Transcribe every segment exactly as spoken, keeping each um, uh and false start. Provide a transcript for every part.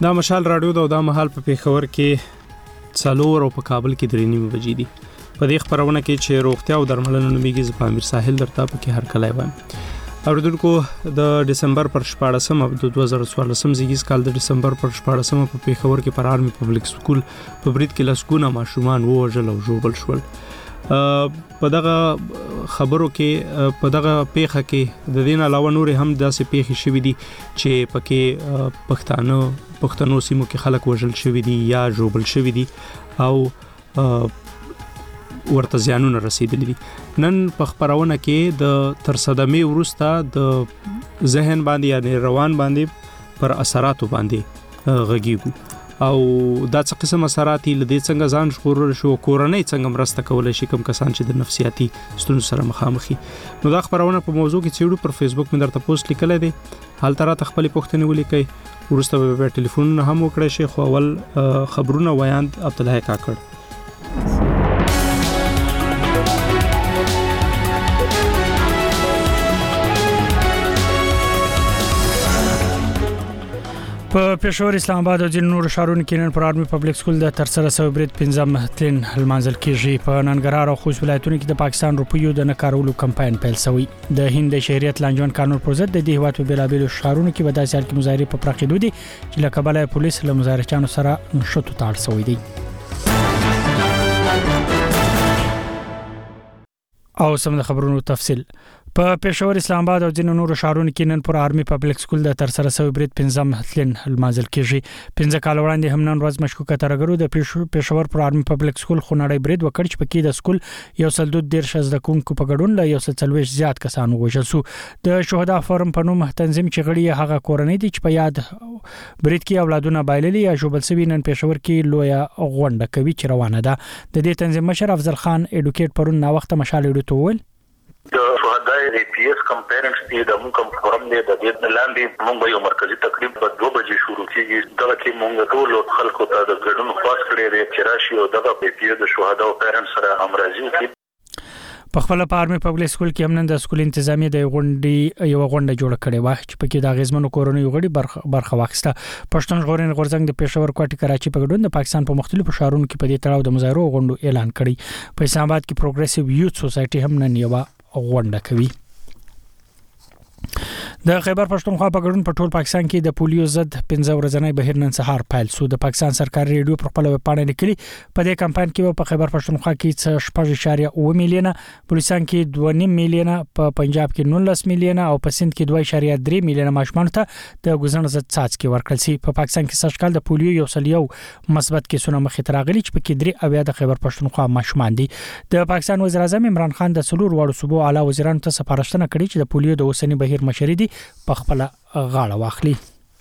دا مشال رادیو دا د مهال په پیښور کې څلور او په کابل کې درې نیمه بجې دي. په دې خبرونه کې چې روغتیا او درملنه نومیږي ز په امیر ساحل درته په کې هر کله وایم. اوریدونکو د دسمبر پر شپاړسمه د دوه زره څوارلسم زیږیز کال د دسمبر پر شپاړسمه په پیښور کې پر آرمي پبلک سکول په برید کې لسګونه ماشومان ووژل او ژوبل شول. په دغه خبرو کې په دغه پیښه کې د دین علاوه نور هم داسې پیښې شوې دي چې پکې پښتانه پښتنو سیمو کې خلک وژل شوي دي یا ژوبل شوي دي او ورته زیانونه رسیدلي دي. نن په خبرونه کې د تر صدمې وروسته د ذهن باندې یعنی روان باندې پر اثراتو باندې غږیږو او دا څه قسم اثرات لدې څنګه ځان ژغورل شو کورنۍ څنګه مرسته کولای شي کوم کسان چې د نفسیاتي ستونزو سره مخامخي. نو دا خبرونه په موضوع کې چېړو پر فیسبوک مې درته پوسټ لیکل دي. حال تر ته خپل پوښتنې ولیکئ ورسته به ټلیفون هم وکړئ شي. خو اول خبرونه ویاند عبدالله کاکړ. په پېښور اسلام آباد او ځینو نورو ښارونو کې نن پر آرمي پبلک سکول د ترسره شوی برید پنځم تلین لمانځل کېږي. په ننګرهار او خوست ولایتونو کې د پاکستان روپیو د نه کارولو کمپاین پیل شوی. د هند د شهریت لانجمن قانون پر ضد د دې هیواد په بیلابیلو ښارونو کې په داسې حال کې مظاهرې په پراخېدو دي چې له کبله پولیس له مظاهرچیانو سره نښتو ته اړ شوي دي. او سم د خبرونو تفصیل. په پېښور اسلام آباد او ځینو نورو ښارونو کې نن پر آرمي پبلک سکول د ترسره شوی برید پنځم تلین لمانځل کېږي. پنځه کال وړاندې هم نن ورځ مشکوکه ترګرو د پېښور پر آرمي پبلک سکول خونړی برید وکړ چې پکې د سکول یو سل دوه دیرش زده کوونکو په ګډون له یو سل څلوېښت زیات کسان وژل شو. د شهدا فورم په نوم تنظیم چې غړي هغه کورنۍ دي چې په یاد برید کې اولادونه بایللي یا ژوبل شوي نن پېښور کې لویه غونډه کوي چې روانه ده. د دې تنظیم مشر افضل خان اډوکیټ پرون نا وخت مشال اډو ته وویل د شهدای ای پی ایس کم پیرنټس دي د موږ کوم فورم دی د دې لاندې موږ یو مرکزی تقریب په دوه بجې شروع کیږي. دغه کې موږ ټول خلکو ته د ګډون خواست کړی دی چې راشي او دغه ای پی ایس د شهدا او پیرنټس سره همراضي وکړي. په خپل په آرمي پبلک سکول کې هم نن د سکول انتظامیه د غونډې یو غونډه جوړه کړې و چې پکې د غزمنو کورونو غړي برخه برخه واخیسته. پښتون ژغورنې غورځنګ د پېښور کوټې کراچي په ګډون د پاکستان په مختلفو ښارونو کې په دې تړاو د مظاهرو غونډو اعلان کړی. په اسلام آباد کې پروګریسیو یوث سوسایټي هم نن یو غونډه کوي. د خیبر پښتونخوا په ګډون په ټول پاکستان کې د پولیو ضد پنځه ورځنی بهیر نن سهار پیل شو. د پاکستان سرکاري ریډیو پر خپل ویب پاڼه لیکلي په دې کمپاین کې په خیبر پښتونخوا کې شپږ اعشاریه اوه میلیونه، بلوچستان کې دوه نیم میلیونه، په پنجاب کې نولس میلیونه او په سند کې دوه اعشاریه درې میلیونه ماشومان ته د ګوزن ضد څاڅکي ورکړل شي. په پاکستان کې سږ کال د پولیو یو سل یو مثبت کیسونه مخې ته راغلي چې په کې درې اویا د خیبر پښتونخوا ماشومان دي. د پاکستان وزیر اعظم عمران خان د څلور واړو صوبو اعلی وزیرانو ته سپارښتنه کړې چې د پولیو د اوسنی بهیر مشري دي په خپل غاړه واخلي.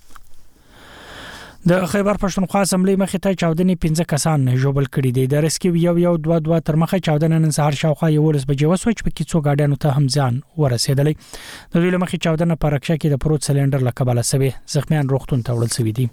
د خیبر پښتونخوا اسمبلی مخې ته چاودنې پنځه کسان ژوبل کړي دي. د ریسکیو یو یو دوه دوه تر مخه چاودنه نن سهار شاوخوا یولس بجې وسوه چې پکې څو ګاډیانو ته هم ځان ورسېدلی. د دوی له مخې چاودنه په رکشه کې د پروت سلندر له کبله سوي زخمیان روغتون ته وړل شوي دي.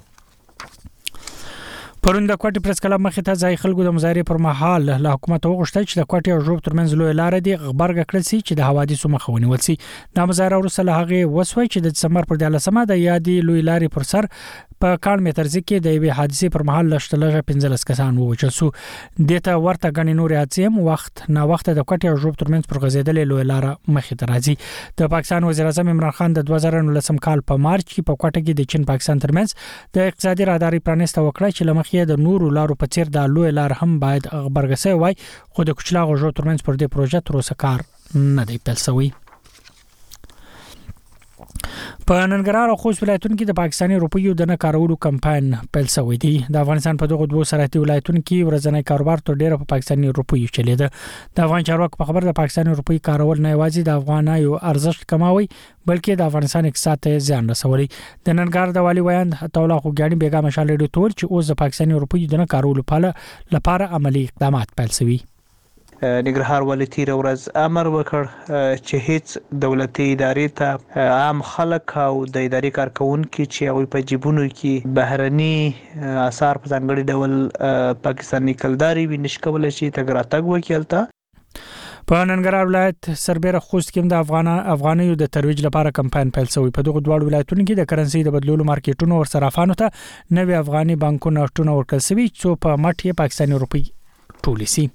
پرون د کوټې پریس کلب مخې ته ځای خلکو د مظاهرې پر مهال له حکومت وغوښتل چې د کوټې او ژوب ترمنځ لوی لار دی غبرګ کړل شي چې د حوادثو مخه ونیول شي. دا مظاهره وروسته له هغې وسوه چې د دسمبر پر دیارلسمه د یادې لوی لارې پر سر په کاڼ مترځي کې د یوې حادثې پر مهال لږ لږه پنځلس کسان ووژل شو. دې ته ورته ګڼې نورې حادثې هم وخت ناوخته د کوټې او ژوب ترمنځ پر غځېدلې لوی لاره مخې ته راځي. د پاکستان وزیر اعظم عمران خان د دوه زره نولسم کال په مارچ کې په کوټه کې د چین پاکستان ترمنځ د اقتصادي راهداري پرانیسته وکړه چې له مخې د نورو لارو په څیر د لوی لار هم باید غبرګ شي وای، خو د کوچلاغو ژوب ترمنځ پر دې پروژه تر اوسه کار نه دی پیل شوی. په ننګرهار او خوست ولایتونو کې د پاکستاني روپیو د نه کارولو کمپاین پیل شوی دی. د افغانستان په دغه دوه سرحدي ولایتونو کې ورځنی کاروبار تر ډیره په پاکستاني روپیو چلیده. د افغان چارواکو په خبر د پاکستاني روپیو کارول نه یوازې د افغانایو ارزښت کماوي بلکې د افغانستان اقتصاد ته زیان رسولي. د ننګرهار د والي ویاند عطاالله خوګیاڼي بیګا مشال ډیډو تور چې اوس د پاکستاني روپیو د نه کارولو لپاره عملی اقدامات پیل شوي. ننګرهار والي تیر ورځ امر وکړ چې هیڅ دولتي ادارې ته عام خلک او د ادارې کارکونکو چې هغوی په جیبونو کې بهرني اثار په ځانګړي ډول پاکستاني کلداري وي نشي کولی شي تګ راتګ وکړي. هلته په ننګرهار ولایت سربېره خوست کې د افغان افغانیو د ترویج لپاره کمپاین پیل شوی. په دغه دوه ولایتونو کې د کرنسي د بدلولو مارکیټونو ور صرافانو ته نوې افغاني بانکونه ټونه ورکړل شوی چې په مټ پاکستاني روپی ټولې سي.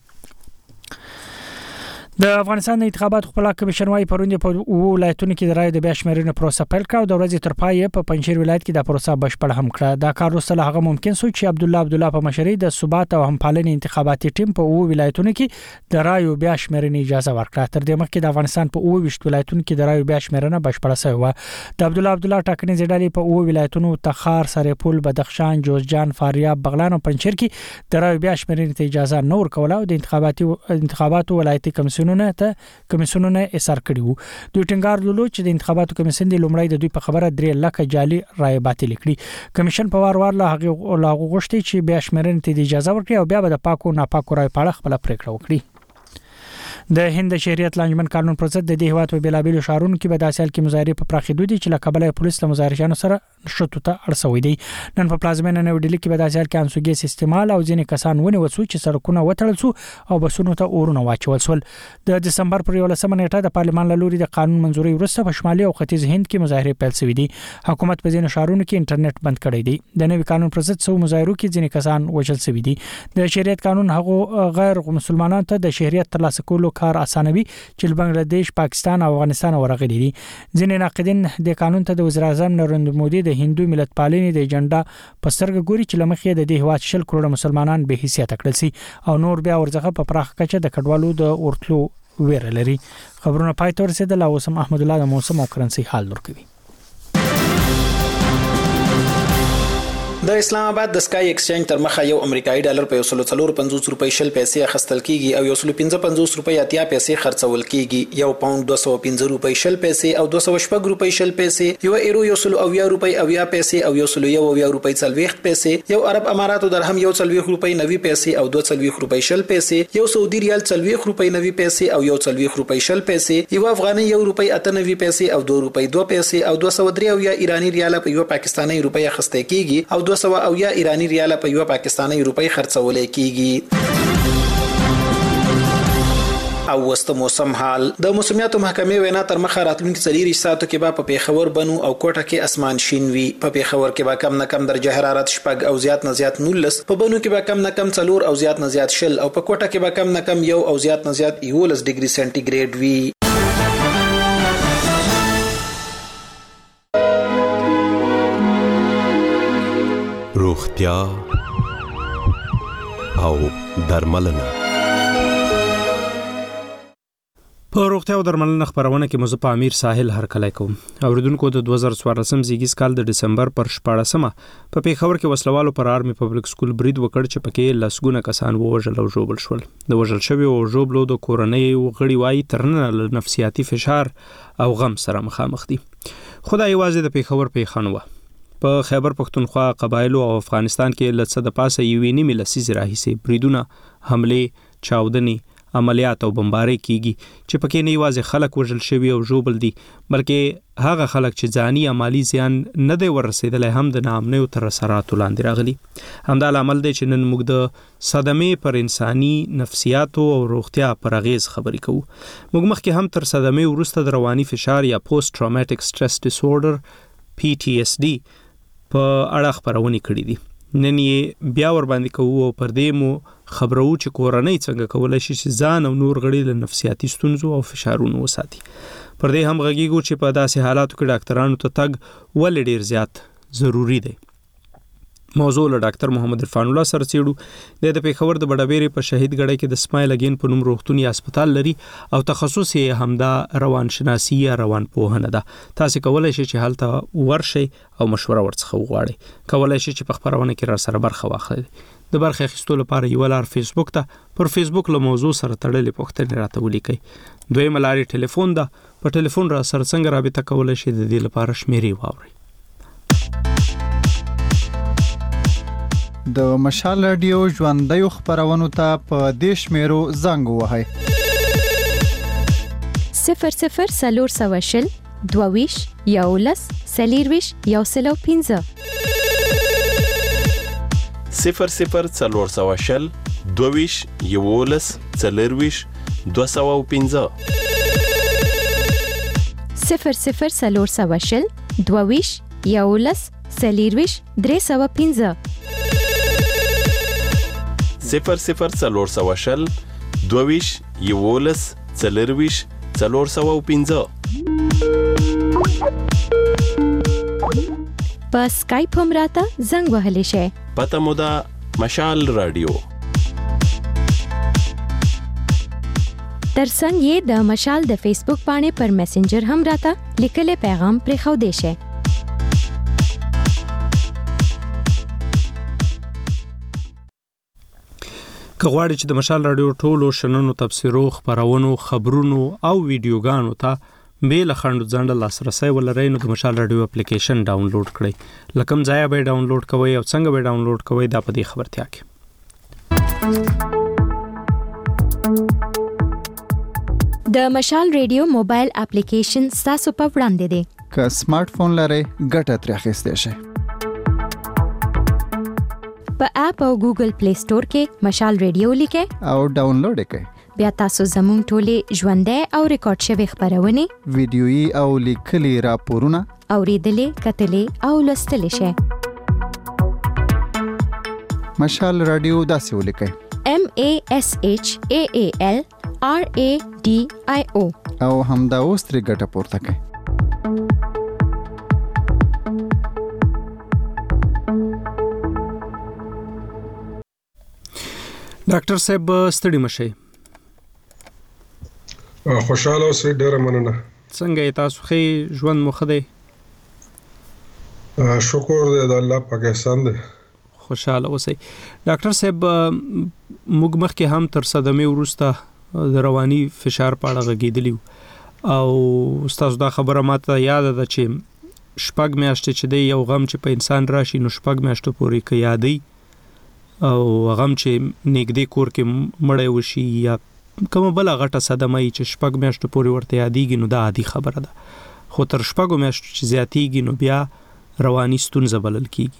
د افغانستان د انتخاباتو خپل کمیشن وايي پروندې په ولایتونو کې د رایو د بیا شمیرنې پروسه پیل کړه او د ورځې تر پای په پنځیر ولایت کې د پروسه بشپړ هم کړه. دا کار وروسته هغه ممکن شو چې عبد الله عبد الله په مشرۍ د ثبات او همپالنې انتخاباتي ټیم په وو ولایتونو کې د رایو بیا شمیرنې اجازه ورکړه. تر دې مخکې د افغانستان په وو وشت ولایتونو کې د رایو بیا شمیرنه بشپړه شوې و. د عبد الله عبد الله ټاکنې ځډالې په وو ولایتونو تخار، سرپول، بدخشان، جوزجان، فاریاب، بغلان او پنځیر کې د رایو بیا شمیرنې ته اجازه نه ورکوله او د انتخاباتي انتخاباتو ولایتي کمیسیونونه ته کمیسیونونه اصرار کړی وو. دوی ټینګار لولو چې د انتخاباتو کمیسیون د لومړی د دوی په خبره درې لکه جعلي رای باطل کړي. کمیشن په وار وار له هغه لاغو غوښتي چې بیا شمیرنې ته اجازه ورکړي او بیا به د پاکو ناپاکو رای په اړه خپل پریکړه وکړي. د هند شهريت لانجمن قانون پر ضد د دې هیواد په بیلابیلو شهرونو کې په داسې حال کې مظاهره په پراخېدو دي چې لکبل پولیس له مظاهرچیانو سره شتو ته اړسوي دي. نن په پلازمینه نو ډیلی کې په داسې حال کې انسوګي استعمال او ځینې کسان ونیول شو چې سړکونه وټړل شو او بسونو ته اورونه واچول شول. د دسمبر پر یولسمه نیټه د پارلمان له لوري د قانون منځوري وروسته په شمالي او ختیځ هند کې مظاهره پیل شوې دي. حکومت په ځینو شهرونو کې انټرنیټ بند کړی دی. د نوي قانون پر ضد سو مظاهرو کې ځینې کسان وژل شوي دي. د شهريت قانون هغه غیر مسلمانانو ته د شهريت ترلاسه کولو کار اسانوي چې بنگلاديش، پاکستان او افغانستان ورغلي دي. ځینې ناقدین د قانون ته د وزیر اعظم نریندر مودي د هندو ملت پالنې د ایجنډا په سترګه ګوري چې لمخې د دې هیواد شل کروڑه مسلمانان به حیثیت کړل سي او نور بیا ورځخه په پراخ کچه د کډوالو د اورتلو ویره لري. خبرونه پای ته ورسېدل او سم احمد الله د موسم او کرنسي حال ورکوي. د اسلام آباد د سکای ایکسچینج تر مخه یو امریکایي ډالر په یو سل څلور پنځوس روپۍ شل پیسې اخیستل کیږي او یو سل پنځه پنځوس روپۍ اتیا پیسې خرڅول کیږي. یو پاوند دوه سوه پنځه روپۍ شل پیسې او دوه سوه شپږ روپۍ شل پیسې، یو ایرو یو سل اویا روپۍ اویا پیسې او یو سل یو اویا روپۍ څلوېښت پیسې، یو عرب اماراتو درهم یو څلوېښت روپۍ نوي پیسې او دوه څلوېښت روپۍ شل پیسې، یو سعودي ریال څلوېښت روپۍ نوي پیسې او یو څلوېښت روپۍ شل پیسې، یو افغاني یو روپۍ اته نوي پیسې او دوه روپۍ دوه پیسې او دوه سوه درې اویا ایراني ریال په یو پاکستاني روپۍ اخیستل کیږي او دوه سوه اویا ایراني ریال په یو پاکستاني روپۍ خرڅول کیږي. او وست موسم حال د موسمیاتو محکمې وینا تر مخه راتلونکي څلور ساعتو کې به په پیښور، بنو او کوټه کې اسمان شین وي. په پیښور کې به کم نه کم درجه حرارت شپږ او زیات نه زیات نولس، په بنو کې به کم نه کم څلور او زیات نه زیات شل او په کوټه کې به کم نه کم یو او زیات نه زیات یولس ډیګري سانتي ګریډ وي. روغتیا او درملنه. په روغتیا او درملنه خبرونه کې مزه په امیر ساحل هرکلی کوم. اوریدونکو د دوه زره څوارلسم زیږیز کال د دسمبر پر شپاړسمه په پیښور کې وسلوالو پر آرمي پبلک سکول برید وکړ چې پکې لسګونه کسان ووژل او ژوبل شول. د وژل شوي او ژوبلو د کورنۍ غړي وایي ترنه له نفسیاتي فشار او غم سره مخامخ دي. خدای یوازې د پیښور پیښه نه وه. په خیبر پختونخوا قبایلو او افغانستان کې لڅ د پاسه یوې نیمې لسیزې راهیسې بریدونه، حملې، چاودنې، عملیات او بمبارۍ کیږي چې پکې نه یوازې خلک وژل شوي او ژوبل دي بلکې هغه خلک چې ځاني یا مالی زیان نه دی ورسېدلی هم د ناامنیو تر اثراتو لاندې راغلي. همدا لامل دی چې نن موږ د صدمې پر انساني نفسیاتو او روغتیا پر اغیز خبرې کوو. موږ مخکې هم تر صدمې وروسته د رواني فشار یا پوسټ ټراوماټیک سټرس ډیس اوردر پی ټي اس ډي په اړه خبرونه کړې دي. نن یې بیا ور باندې کوو او پر دې مو خبرو چې کورنۍ څنګه کولای شي چې ځان او نور غړي له نفسیاتي ستونزو او فشارونو وساتي. پر دې هم غږیږو چې په داسې حالاتو کې ډاکټرانو ته تګ ولې ډیر زیات ضروری دی. موضوع له ډاکټر محمد عرفان الله سره څېړو. د پیښور د بډابېرې په شهید ګړی کې د سمایل اگین په نوم روغتون یا هسپتال لري او تخصص یې همدا روانشناسي یا روانپوهنه ده. تاسو کولای شئ چې هلته ورشئ او مشوره ورڅخه وغواړئ. کولای شئ چې په خبرونه کې را سره برخه واخلئ. د برخه اخیستلو لپاره یو لار فیسبوک ته پر فیسبوک له موضوع سره تړلې پوښتنې راته ولیکئ. دویمه لارې ټلیفون ده. په ټلیفون را سره څنګه رابطه کولای شئ د دې لپاره شمیرې واورئ. د مشال رادیو ژوندۍ خبرونو ته په دې شمیرو زنګ ووهئ: صفر صفر څلور سوه شل دوه ویشت یولس څلېرویشت یو سل او پنځه، صفر صفر څلور سوه شل دویش یولس څلرویش دوه سوه او پنځه صفر صفر څلور سوه شل دوه یولس څلرویش درې سوه پنځه صفر صفر څلور سوه شل دوه یولس څلرویش څلور سوه او پنځه په سکایپ هم راته زنګ وهلی شئ. پته مو ده مشال رادیو. ترڅنګ یې د مشال د فیسبوک باندې پر میسنجر هم راته لیکلي پیغام پرېښودی شئ. که غواړئ چې د مشال رادیو ټولو شننو تبصرو خبرونو خبرونو او ویډیوګانو ته به له خندو ځنډ لاسرسي ولرئ نو د مشال رادیو اپلیکیشن ډاونلوډ کړئ. لکم ځای به ډاونلوډ کوئ او څنګه به ډاونلوډ کوئ دا په دې خبرتیا کې. د مشال رادیو موبایل اپلیکیشن تاسو په وړاندې دی. که سمارټ فون لرئ ګټه ترې اخیستی شئ. په اپ او ګوګل پلی سٹور کې مشال رادیو لیکئ او ډاونلوډ یې کړئ. بیا تاسو زموږ ټولې ژوندۍ او ریکارډ شوي خبرونه ویډیويي او لیکلي راپورونه اوریدلې کتلې او لوستلې شئ. مشال رادیو داسې ولیکئ M A S H A A L R A D I O او همدا اوس ترې ګټه پورته کړئ. ډاکټر صاحب ستړي مشئ. خوشاله اوسئ. ډېره مننه. څنګه یې تاسو ښه ژوند مو ښه دی؟ شکر دی د الله پاک احسان دی. خوشاله اوسئ. ډاکټر صاحب موږ مخکې هم تر صدمې وروسته د رواني فشار په اړه غږېدلي او ستاسو دا خبره ماته یاد ده چې شپږ میاشتې چې دی یو غم چې په انسان راشي نو شپږ میاشتو پورې که یادی او غم چې نږدې کور کې مړی وشي یا کومه بله غټه صدمه یي چې شپږ میاشتو پورې ورته یادېږي نو دا عادي خبره ده. خو تر شپږو میاشتو چې زیاتېږي نو بیا رواني ستونزه بلل کېږي.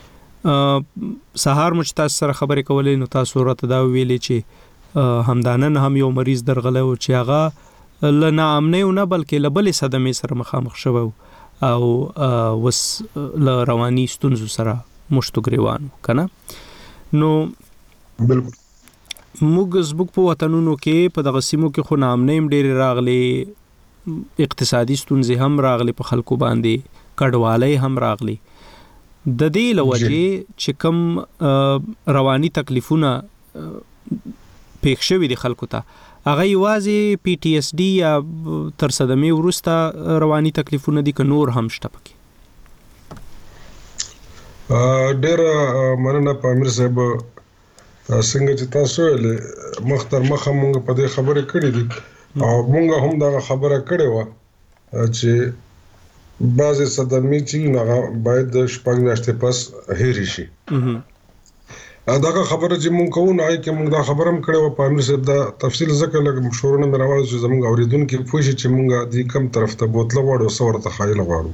سهار مو چې تاسو سره خبرې کولې نو تاسو راته دا ویلې چې همدانن هم یو مریض درغلی و چې هغه له ناامنۍ نه بلکې له بلې صدمې سره مخامخ شوی او وس له رواني ستونزو سره مشتو ګریوان و که نه. نو بالکل موږ زموږ په وطنونو کې په دغه سیمو کې خو ناامنۍ هم ډېرې راغلې، اقتصادي ستونزې هم راغلې په خلکو باندې، کډوالۍ هم راغلې. د دې له وجې چې کوم رواني تکلیفونه پیښ شوي دي خلکو ته هغه یوازې پی ټي اس ډي یا تر صدمې وروسته رواني تکلیفونه دي که نور هم شته پکې؟ ډېره مننه په امیر صاحب. څنګه چې تاسو ویلې مخ تر مخه مونږ په دې خبرې کړې دي او مونږ هم دغه خبره کړې وه چې بعضې صدمې چې وي نو هغه باید د شپږ میاشتې پس هېرې شي. دغه خبره چې مونږ کوو نو هغې کې مونږ دا خبره هم کړې وه په امیر صاحب. دا تفصیل ځکه لږ شورونه مې راوړل چې زمونږ اورېدونکي پوه شي چې مونږ دې کوم طرف ته بوتله غواړو څه ورته خایله غواړو.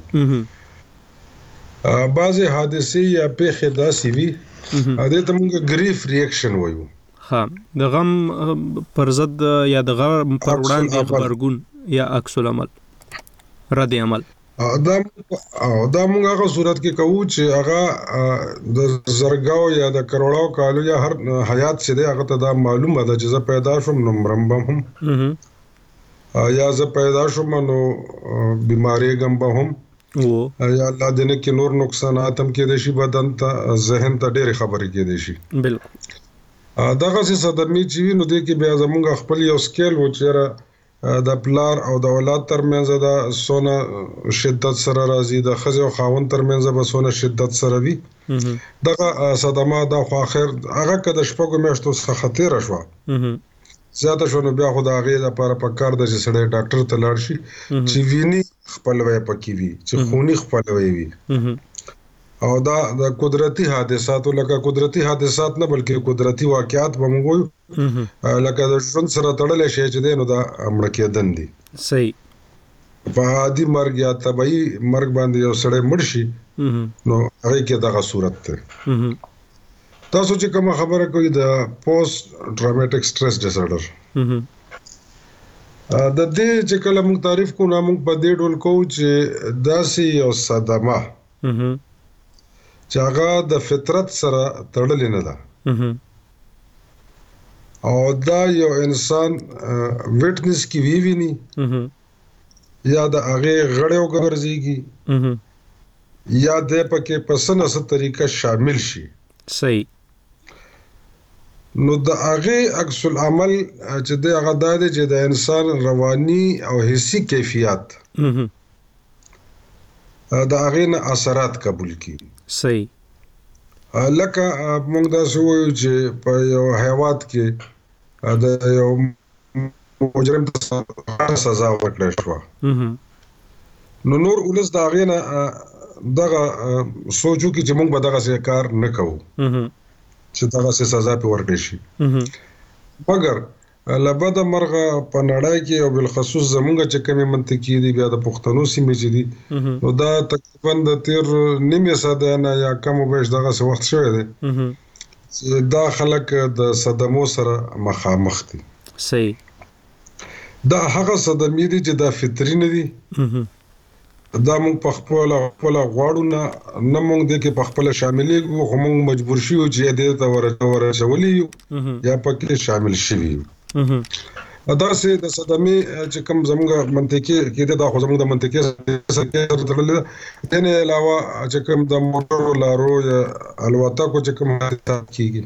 بعضې حادثې یا پیښې داسې وي دې ته مونږ ګریف ریاکشن وایو. ها د غم پر ضد یا د غم پر وړاندې غبرګون یا عکس العمل رد عمل. دا دا مونږ هغه صورت کې کوو چې هغه د زرګاو یا د کروڑاو کالو یا هر حیات چې دی هغه ته دا معلومه ده چې زه پیدا شوم نو مرم به هم یا زه پیدا شوم نو بیماریږم به هم یا الله دې نه کې نور نقصانات هم کېدای شي بدن ته ذهن ته ډېرې خبرې کېدای شي. بالکل دغسې صدمې چې وي نو دې کې بیا زمونږ خپل یو سکیل و چې د پلار او د اولاد ترمنځ دا څونه شدت سره راځي، د ښځې او خاوند ترمنځ به څونه شدت سره وي. دغه صدمه دا خو اخر هغه که د شپږو میاشتو څخه تېره شوه زیاته شوه نو بیا خو د هغې دپاره پکار ده چې سړی ډاکټر ته لاړ شي چې ویني خپلوی پکې وي، چې خوني خپلوی وي. او دا د قدرتي حادثاتو لکه قدرتي حادثات نه بلکې قدرتي واقعات به موږ وایو لکه د ژوند سره تړلی شی چې دی نو دا مړه کېدن دي. صحیح. په عادي مرګ یا طبعي مرګ باندې یو سړی مړ شي نو هغې کې دغه صورت دی. تاسو چې کوم خبره کوي د پوسټ ټراوماټیک سټرس ډیس آرډر د دې چې کله موږ تعریف کوو نو موږ په دې ډول کوو چې داسې یو صدمه چې هغه د فطرت سره تړلې نه ده او دا یو انسان ویټنس کی وی ویني یا د هغه غړې وګرځيږي یا د پکې پسنه ست طریقه شامل شي صحیح نو د هغه عکس العمل چې د هغه د چې د انسان رواني او حسي کیفیت د هغه نه اثرات قبول کی صحیح لکه موږ دا شوو چې په یو حیوانات کې د یو مجرم ته سزا ورکړل شو نو نور ولس دا هغه نه دغه سوچو کې چې موږ به دغه کار نه کوو چې دغه سزا په ورکړي شي مګر لبد مرغه په نړۍ کې او بل خصوص زمونږ چې کومه منطقي دي بیا د پښتنو سیمې چې دي نو دا تقریبا د تیر نیمه ساده نه یا کم او بیش دغه وخت شوی دی چې دا خلک د صدمو سره مخامخ دي صحیح دا هغه صدمې دي چې دا فطري نه دي دا موږ په خپل خپل غواړو نه نه موږ د کې په خپل شاملې خو موږ مجبور شو چې دې ته ورچولې یو یا پکې شامل شوي یو دا سه د صدمې چې کوم زموږ منطقي کې دا خو زموږ د منطقي سره تړلې ده نه علاوه چې کوم د موټر لارو یا الوتکو چې کوم کیږي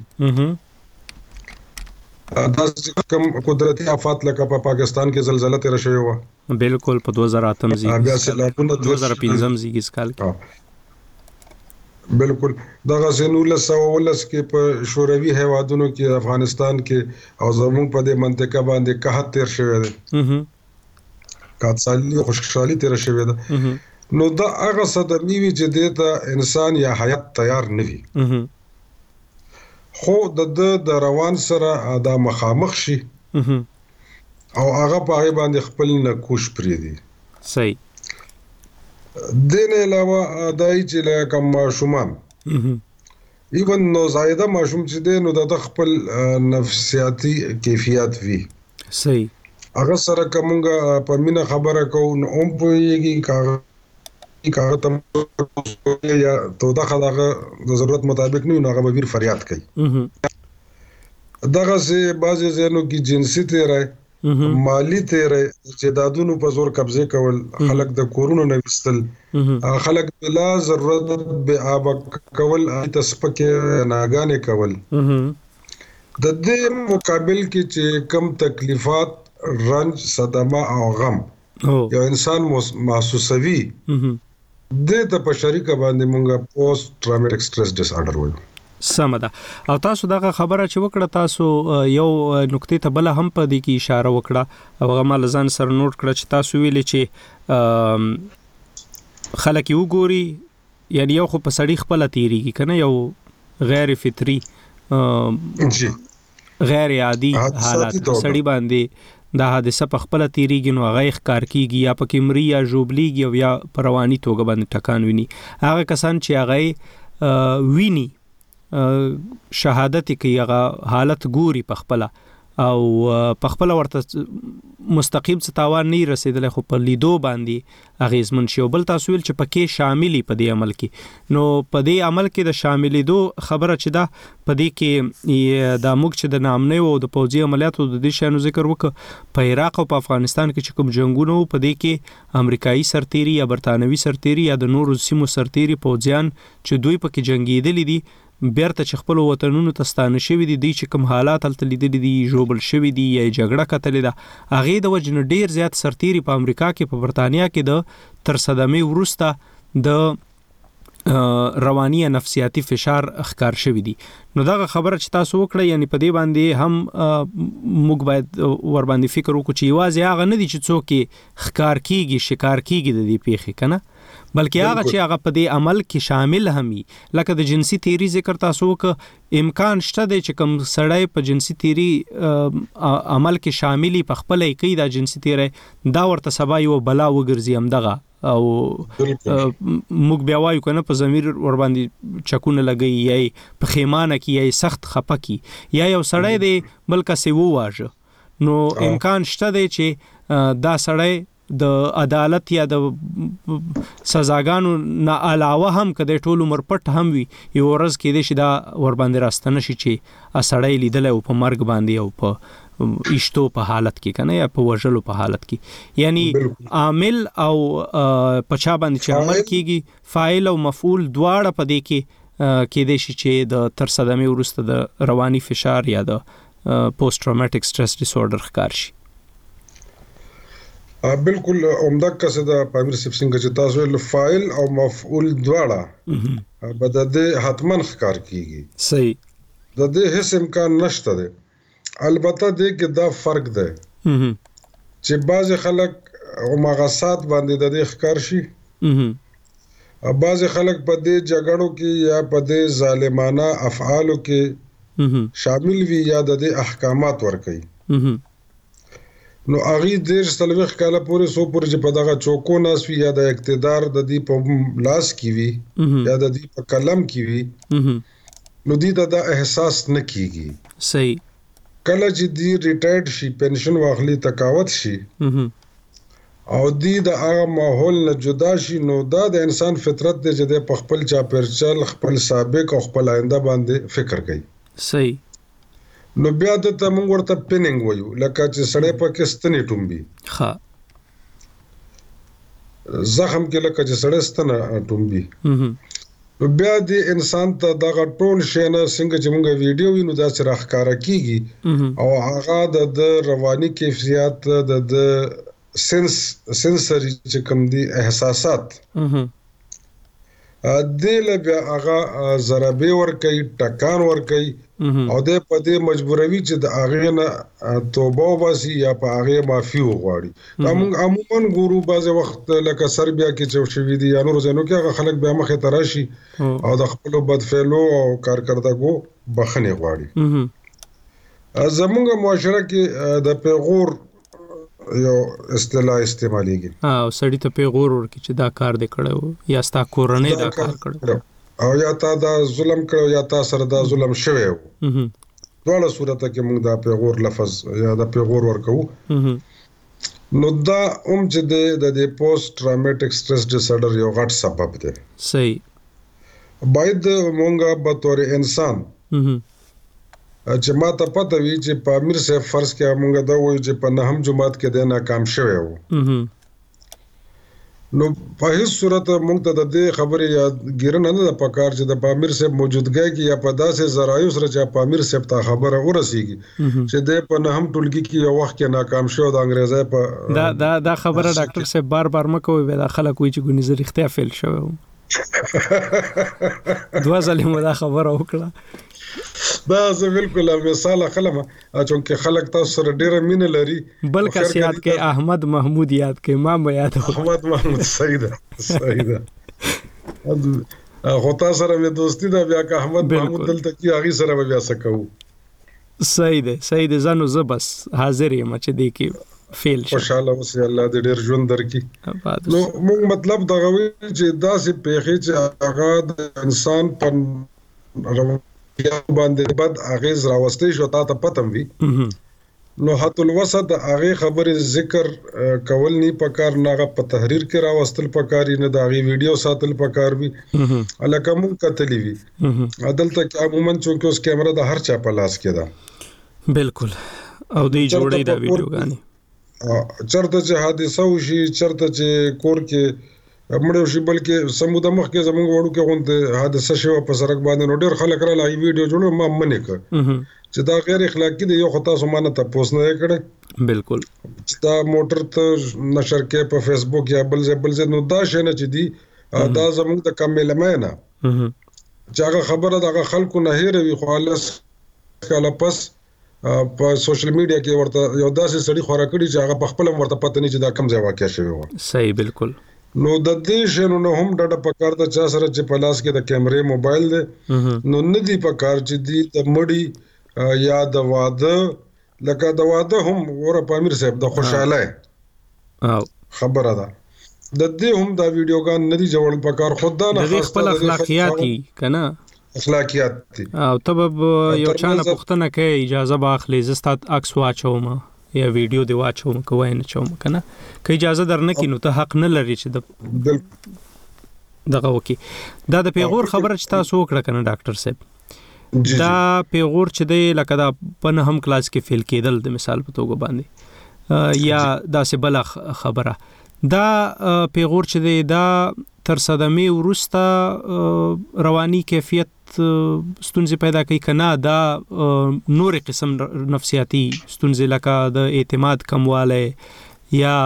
دا کوم قدرتي آفات لکه په پاکستان کې زلزلہ تیر شوی و بالکل په دوه زره اته زیږي دوه زره پنځه زیږي سکال بالکل دغه سنولس او ولس کې په شوروي هیوادونو کې افغانستان کې او زموږ په دې منطقه باندې قحط تیر شوی دی قحط خوشحالي تیر شوی دی نو دا هغه صدمې وی چې دته انسان یا حیات تیار نه وي خو د د روان سره دا مخامخ شي او هغه په هغه باندې خپل نه کوش پری دي صحیح دین علاوه دای چې کوم شومان ایون نو زائده ماشوم چې دین نو د خپل نفسیاتی کیفیت وی صحیح هغه سره کومه په مینه خبره کو نو هم پويږي کاغه کاغه تم یا تو دا خدغه د ضرورت مطابق نه نو هغه به فریاد کوي دغه سه بعضی زینو کې جنسي تیرای مالی تیرای چې دادونو په زور قبضه کول خلک د کورونو نه وستل خلک بلا ضرورت به آب کول تسپکه ناګانې کول د دې مقابل کې چې کم تکلیفات رنج صدمه او غم یو انسان محسوسوي د ته په شریکه باندې مونږه پوسټ ټراوماټیک سټرس ډیس آرډر وایو سمده او تاسو دغه خبره چې وکړه تاسو یو نقطې ته بل هم په دې کې اشاره وکړه او هغه مال ځان سره نوٹ کړ چې تاسو ویلې چې خلک یو ګوري یعنی یو خو په سړی خپل تیریږي کنه یو غیر فطری غیر عادي حالات سړی باندې دا حادثه په خپل تیریږي نو هغه ښکار کیږي یا پکې مری یا جوبلیږي او یا پروانی توګه باندې ټکان ویني هغه کسان چې هغه ویني شهادت کوي هغه حالت ګوري په خپل او په خپل ورته مستقیم څه تاوان نه رسیدل خو په لیدو باندې اغیزمن شي او بل تاسو ویل چې پکې شاملې په دې عمل کې نو په دې عمل کې د شاملېدو خبره چې دا په دې کې د موږ چې د نامنه او د پوځي عملیاتو د دې شانو ذکر وکړ په عراق او په افغانستان کې چې کوم جنگونه په دې کې امریکایي سرتيري یا برتانوي سرتيري یا د نورو سیمو سرتيري پوځیان چې دوی پکې جنگیدل دي بیرته چې خپل وطنونو ته ستانه شوی دي د چې کوم حالات هلته لیدلي دي جوړبل شوی دي یا جګړه کتلې ده هغه د وجنه ډیر زیات سرتيري په امریکا کې په برتانیا کې د تر صدمې ورسته د رواني نفسیاتی فشار ښکار شوی دي نو دا خبره چې تاسو وکړه یعنی په دې باندې هم موږ باید ور باندې فکر وکړو چې واځي هغه نه دي چې څوک ښکار کیږي شکار کیږي د دې پیښې کنه بلکې هغه چې هغه په دې عمل کې شامل همي لکه د جنسي تیری ذکر تاسو ک امکان شته دی چې کوم سړی په جنسي تیری عمل کې شاملی په خپل کې دا جنسي تیری دا ورته سبا یو بلا وګرځي هم دغه او موږ بیا وایو کنه په ضمیر ور باندې چکونه لګي یا په خیمانه کې یا سخت خپه کی یا یو سړی دی بلکې سی وواژه نو امکان شته دی چې دا سړی د عدالت یا د سزاګانو نه علاوه هم کده ټول عمر پټ هم وي یو ورځ کې دی چې دا ور باندې راستنه شي چې اسړی لیدل او په مرګ باندې او په اشتو په حالت کې کنه یا په وژلو په حالت کې یعنی عامل او پچا باندې چې عمل کیږي فاعل او مفعول دواړه په دې کې کې د شي چې د تر صدمه ورسته د رواني فشار یا د پوسټ ټراوماتیک سټرس ډیس اوردر ښکار شي بالکل عمده کسه د پامیر سیف څنګه چې تاسو ول فاعل او مفعول دواړه به د حتمن ښکار کیږي صحیح د دې هیڅ امکان نشته دی البته دې کې دا فرق دی چې بعض خلک عماغسات باندې د دې ښکار شي بعض خلک په دې جګړو کې یا په دې ظالمانه افعالو کې شامل وي یا د دې احکامات ورکوي نو اغي دیر سلوخ کاله پورې سو پورې چې په دغه چوکو ناس وي یا د اقتدار د دې په لاس کې وي یا د دې په قلم کې وي نو دې دا احساس نه کیږي صحیح کله چې دی ریټایرډ شي پنشن واخلي تقاوت شي او دی د هغه ماحول نه جدا شي نو دا د انسان فطرت دی چې د خپل چاپیرچل خپل سابق او خپل آینده باندې فکر کوي صحیح نو بیا د تمون ورته پیننګ وایو لکه چې سړی په کې ستنې ټومبي ها زخم کې لکه چې سړی ستنه ټومبي نو بیا د انسان ته دغه ټول شی نه څنګه چې موږ ویډیو وینو دا چې راښکاره کیږي او هغه د رواني کیفیت د سنس سنسري چې کوم دي احساسات دل بیا هغه ضربه ور کوي ټکان ور کوي او د پدې مجبوروي چې د هغه نه توبه واسي یا په هغه معافي وغواړي موږ عموما ګورو بعض وخت لکه سربیا کې چې شوې دي یا نور ځینو کې هغه خلک بیا مخه تراشي او د خپل بدفعلو او کارکردګو بخنه غواړي زموږ معاشره کې د پیغور یو اصطلاح استعماليږي او سړی ته پیغور ورکړي چې دا کار دې کړو یا ستا کورنۍ دا کار کړو او یا تا دا ظلم کړو یا تا سره دا ظلم شوی وو دواړه صورته کې موږ دا پیغور لفظ یا دا پیغور ورکو نو دا اوم چې د د پوسټ ټراوماتیک سټرس ډیس اوردر یو غټ سبب دی صحیح باید موږ به تور انسان چې ما ته پته وی چې په امیر صاحب فرض کې موږ دا وایو چې په نهم جماعت کې د ناکام شوی وو نو په هیڅ صورت موږ ته د دې خبرې یا ګیرنه نه د پکار چې د امیر صاحب موجودګۍ کې یا په داسې زرایو سره چې په امیر صاحب ته خبره ورسیږي چې د په نهم ټولګي کې یو وخت کې ناکام شو د انګریزي په دا دا دا خبره ډاکټر صاحب بار بار مکوي به د خلک وی چې ګونی زری اختیار فیل شو دوا ځلې مو دا خبره وکړه دا زه بالکل مثال خلم چې خلک تاسو سره ډیره مینه لري بل کس یاد کې احمد محمود یاد کې ما مې یاد احمد محمود صحیح ده صحیح ده خو تاسو سره مې دوستی ده بیا که احمد محمود دلته کې هغه سره بیا سکو صحیح ده صحیح ده زنو زه بس حاضر یم چې دې کې فیل شي خوشاله اوسې الله دې ډیر ژوند درکړي نو موږ مطلب دا غوي چې داسې پیخي چې هغه د انسان په یا باندې بد اغیز راوستي شو تا ته پتم وی نو حت الوسط هغه خبره ذکر کول نی پکار ناغه په تحریر کې راوستل پکاري نه دا غي ویډیو ساتل پکار وی الکه مون کتلی وی عدالت کې عموما چونکه اوس کیمرا د هر چا په لاس کې ده بالکل او دې جوړې دا ویډیو غاني چرته چې حادثه وشي چرته چې کور کې مړ شي بلکې سموده مخ کې زموږ وړو کې غونډه حادثه شوه په سړک باندې نو ډېر خلک را لای ویډیو جوړو ما منې ک چې دا غیر اخلاقی دی یو خطا سمانه ته پوس نه کړي بالکل دا موټر ته نشر کې په فیسبوک یا بل ځای بل ځای نو دا شنه چې دی دا زموږ د کمل مینه چې هغه خبره دغه خلکو نه هېروي خو خلاص کله پس په سوشل میډیا کې ورته یو داسې سړی خورا کړی چې هغه په خپل ورته پته نه چې دا کم ځای واقع شوی و صحیح بالکل نو د دې شنو نه هم ډډه پکار د چا سره چې پلاس کې د کیمرې موبایل دی نو ندی پکار چې دی د مړی یا د واده لکه د واده هم ور په امیر صاحب د خوشاله او خبره ده د دې هم دا ویډیوګان ندی جوړل پکار خدا نه د خپل اخلاقیاتي کنه اخلاقیات دي او تب یو چانه پختنه کې اجازه باخلي زستات عکس واچوم یا ویډیو دی واچوم کوی نه چوم کنه که اجازه درنه کینو ته حق نه لري چې د دغه وکی دا د پیغور خبره چې تاسو وکړه کنه ډاکټر صاحب دا پیغور چې دی لکه دا په نه هم کلاس کې فیل کېدل د مثال په توګه باندې یا دا څه بل خبره دا پیغور چې دی دا تر صدمه ورسته رواني کیفیت ستونزې پیدا کوي کنه دا نور قسم نفسیاتی ستونزې لکه د اعتماد کمواله یا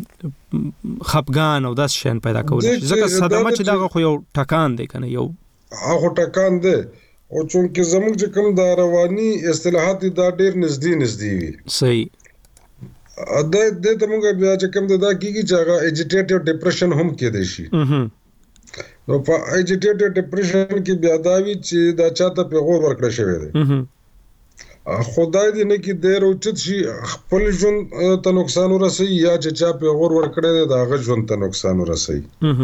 خپګان او داس شین پیدا کول ځکه صدمه چې دا خو یو ټکان دی کنه یو هغه ټکان دی او چونکه زموږ چې کوم د رواني اصطلاحات دا ډېر نږدې نږدې وي صحیح ا د د تمګه بیا چې کوم دا کیږي چې هغه اجیټیټیو ډیپریشن هم کېدای شي نو په اجیټیټیو ډیپریشن کې بیا دا وی چې دا چاته پیغور ورکړی شوی دی خدای دې نه کې ډېر اوچت شي خپل ژوند ته نقصان ورسي یا چې چا پیغور ورکړی دی دا غو ژوند ته نقصان ورسي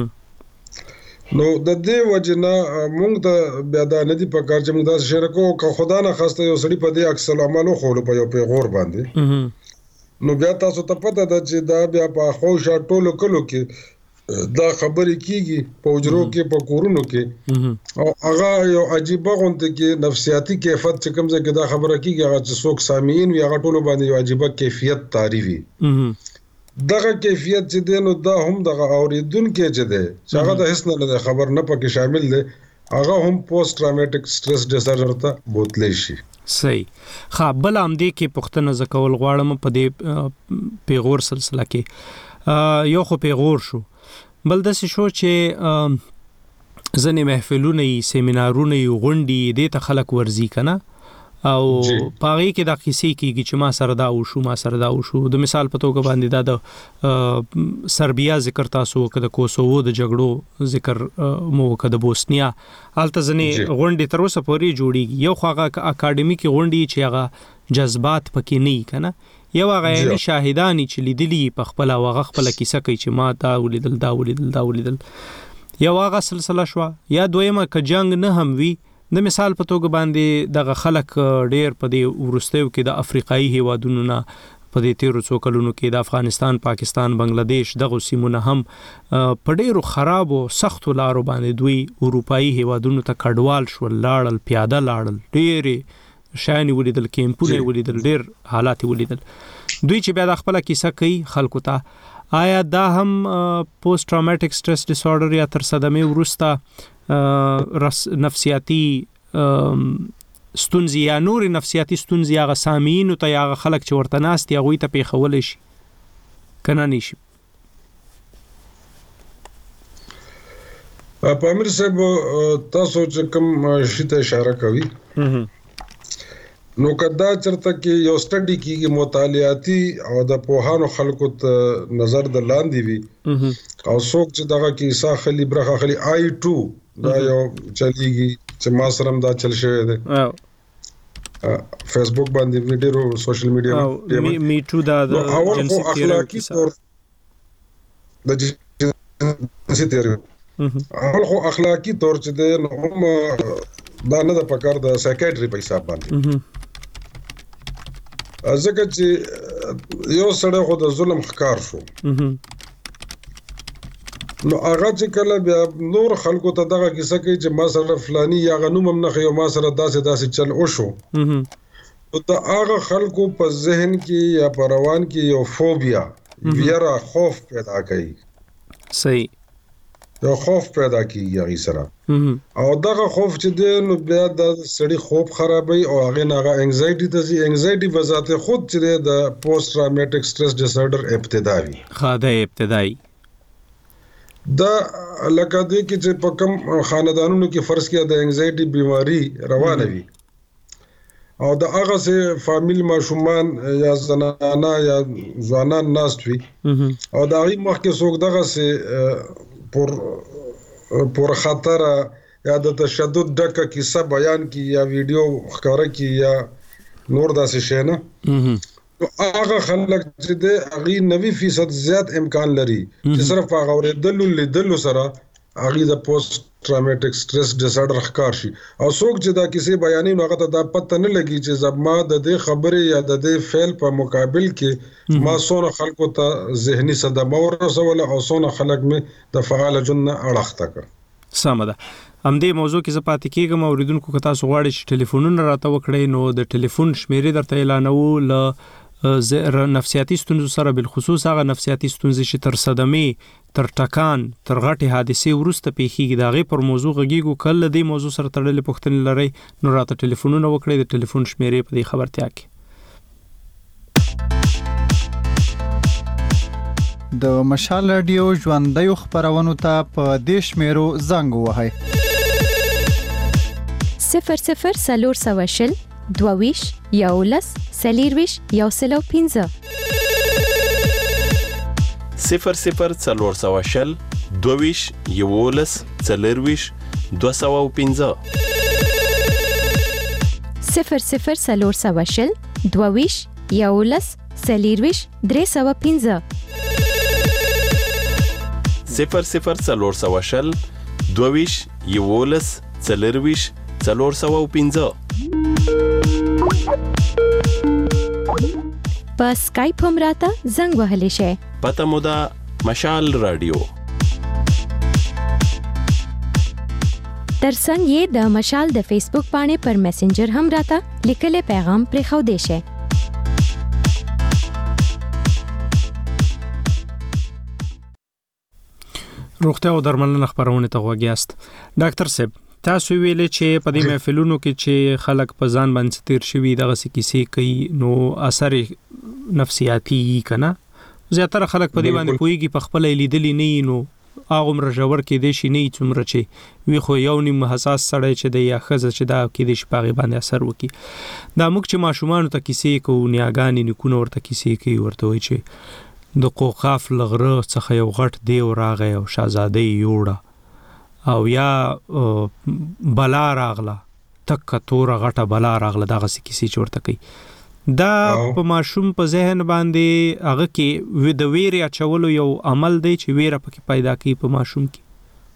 نو د دې وجنه موږ ته بیا دا نه دی په کار چې موږ دا شرکو که خدا نه خواسته یو سړي په دې عکس العمل خو په یو پیغور باندې نو بیا تاسو ته پته ده چې دا بیا په خوشا ټولو کلو کې دا خبرې کیږي په وجرو کې په کورونو کې او هغه یو عجیب غونډه کې نفسیاتی کیفیت چې کوم ځای کې دا خبره کیږي هغه چې څوک سامعين وي هغه ټولو باندې یو عجیب کیفیت تعریفي دغه کیفیت چې دی نو دا هم دغه اوریدونکو چې دی چې هغه د هیڅ نه خبر نه پکې شامل دی هغه هم پوسټ ټراوماټیک سټرس ډیسارډر ته بوتلی شي صحیح خا بل هم دې کې پښتنه زکول غواړم په دې پیغور سلسله کې یو خو پیغور شو بل د شو چې ځنې محفلونه یې سیمینارونه یې غونډې دې ته خلک ورزي کنه او پاره کې د قصې کېږي چې ما سره دا وشو ما سره دا وشو د مثال په توګه باندې دا د سربیا ذکر تاسو وکړه د کوسوو د جګړو ذکر مو وکړه د بوسنیا الته ځنې غونډې تر اوسه پورې جوړیږي یو خو هغه اکیډمیک غونډې چې هغه جذبات پکې نه کنه یو هغه یعنی شاهدانی چې لیدلی په خپل هغه خپل کیسه کوي چې ما دا ولیدل دا ولیدل دا ولیدل یو هغه سلسله شو یا دویمه ک جنگ نه هم وی د مثال په توګه باندې دغه خلک ډېر په دې ورستیو کې د افریقایي هیوادونو نه په دې تیرو څو کلونو کې د افغانستان پاکستان بنگلاديش دغه سیمونه هم په ډېرو خراب او سخت لارو باندې دوی اروپایي هیوادونو ته کډوال شو لاړل پیاده لاړل ډېر شانی ولیدل کیمپونه ولیدل ډېر حالات ولیدل دوی چې بیا د خپل کیسه کوي خلکو ته آیا دا هم پوسټ ټراوماټیک سټرس ډیسارډر یا تر صدمه ورسته نفسیاتی ستونزې یا نور نفسیاتی ستونزې هغه سامعين او ته هغه خلک چې ورته ناست هغه ته پیښول شي کنه نشي په امیر صاحب تاسو چې کوم شي ته اشاره کوي نو کدا چرته کې یو سټډي کیږي مطالعاتي او د پوهانو خلکو ته نظر د لاندې وي او څوک چې دغه کې ساخلي برخه خلی آی ټو دا یو چلیږي چې ما سره دا چل شوی دی فیسبوک باندې ویډیو سوشل میډیا می ټو دا د جنسي اخلاقی طور د جنسي تیوري اول خو اخلاقی طور چې د هم دا نه د پکار د سایکیاتری په حساب باندې ځکه چې یو سړی خو د ظلم ښکار شو نو هغه چې کله بیا نور خلکو ته دغه کیسه کوي چې ما سره فلانی یا غنوم هم نه خو ما سره داسې داسې چل وشو نو د هغه خلکو په ذهن کې یا په روان کې یو فوبیا ویرا خوف پیدا کوي صحیح یو خوف پیدا کیږي هغه سره او دغه خوف چې دی نو بیا د سړي خوب خرابوي او هغه نه هغه انزایټي ته زی انزایټي بذات خود چې د پوسټ ټراوماټیک سټرس ډیسارډر ابتدایي خاده ابتدایي دا لکه دې کې چې په کوم خاندانونو کې فرض کړه د انزایټي بیماری روانه وي او د هغه سه فامیل ماشومان یا زنانه یا ځوانان ناست وي او دا غي مخکې څوک دغه سه پر پر خطر یا د تشدد ډکه کیسه بیان کی یا ویډیو ښکاره کی یا نور داسې شي نه نو هغه خلک چې د هغه نوي فیصد زیات امکان لري چې صرف هغه ورېدل لیدل سره هغه د پوسټ ټراوماټیک سټرس ډیس آرډر ښکار شي او څوک چې دا کیسه بیانې نو هغه ته دا پته نه لګي چې زما د دې خبرې یا د دې فعل په مقابل کې ما څونه خلکو ته ذهني صدمه ورسوله او څونه خلک مې د فعال جن اړخته کړ سم ده هم دې موضوع کې زپات کېږم اوریدونکو کتا سو غواړي چې ټلیفونونه راته وکړي نو د ټلیفون شمیرې درته اعلانو ل نفسیاتي ستونزو سره بل خصوص هغه نفسیاتي ستونزې چې تر صدمې تر ټکان تر غټي حادثې ورسته پیخيږي دا غي پر موضوع غږیږو کله دې موضوع سره تړلې پوښتنې لري نو راته ټلیفونونه وکړئ د ټلیفون شمیرې په دې خبرتیا کې د مشال رادیو ژوندۍ خبرونه ته په دیش میرو زنګ وهاي صفر صفر سلور سواشل دوویش یولس سلیرویش یوسلو پینزه صفر صفر څلور سوه شل دوویش یولس څلرویش دوه سوه پنځه صفر صفر سلور سوه شل دوویش یولس سلیرویش درې سوه پنځه صفر صفر څلور سوه شل دوویش یولس څلرویش څلور سوه پنځه په اسکایپ هم راته زنګ وهلی شئ پته مو ده مشال رادیو ترڅنګ یې د مشال د فیسبوک باندې پر میسنجر هم راته لیکلي پیغام پرېښودی شئ روغتیا او درملنه خبرونه ته وګیاست ډاکټر صاحب تاسو ویلې چې په دې محفلونو کې چې خلک په ځان باندې تیر شوي دغه کیسې کوي نو اثر نفسیاتی کنا زیاتره خلک په دې باندې پويږي په خپل لیدلې نه نو هغه مرجور کې دي شي نه څومره چې وی خو یو نیم حساس سړی چې د یا خزه چې دا کې دي شپږ باندې اثر وکي دا موږ چې ماشومان ته کیسې کو نیاګانی نکونه ورته کیسې کوي ورته وي چې د قوقاف لغره څخه یو غټ دی او راغی او شاهزاده یوړه او یا بلا راغله تک تور غټه بلا راغله دغه کیسې چورته کوي دا په ماشوم په ذهن باندې هغه کې و د ویری اچولو یو عمل دی چې ویره پکې پیدا کوي په ماشوم کې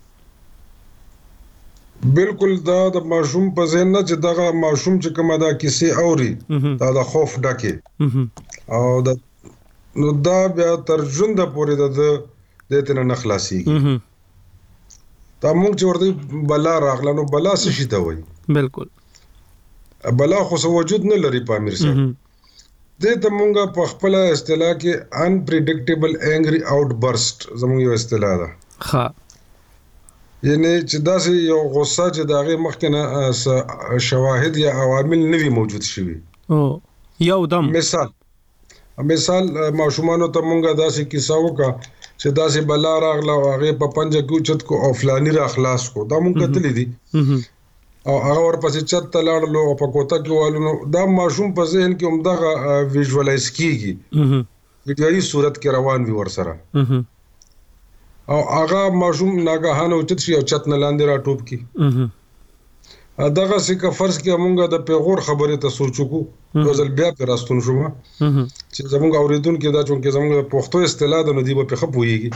بالکل دا د ماشوم په ذهن نه چې دغه ماشوم چې کومه دا کیسې اوري دا د خوف ډکه او د نو دا بیا تر ژوند پورې د دته نه خلاصيږي دا موږ چې ورته بلا راغله نو بلا څه شي ته وایي بالکل بلا خو سو وجود نه لري په امیر صاحب دته موږ په خپل اصطلاح کې unpredictable angry outburst زموږ یو اصطلاح ده ها یعنی چې دا یو غصه چې داغه مخکنه شواهد یا عوامل نوي موجود شوي او یو دم مثال مثال ماشومان ته مونږه داسې کیسه وکړه چې داسې بلا راغله او هغه په پنځه کې چت کو افلانی را خلاص کو دا مونږ کتلې دي او هغه ورپسې چت لاړلو او په کوټه کې والو دا ماشوم په ذهن کې همدغه ویژوالایز کیږي ویډیوي صورت کې روان وي ورسره او هغه ماشوم ناګهانه چت شي او چت نه لاندې را ټوب کی دغه څنګه فرض کې مونږه د پیغور خبره ته سوچو کو ځل بیا پر راستون شو چې زمونږ اوریدونکو دا چې زمونږ پښتو اصطلاح د ندی په خپويږي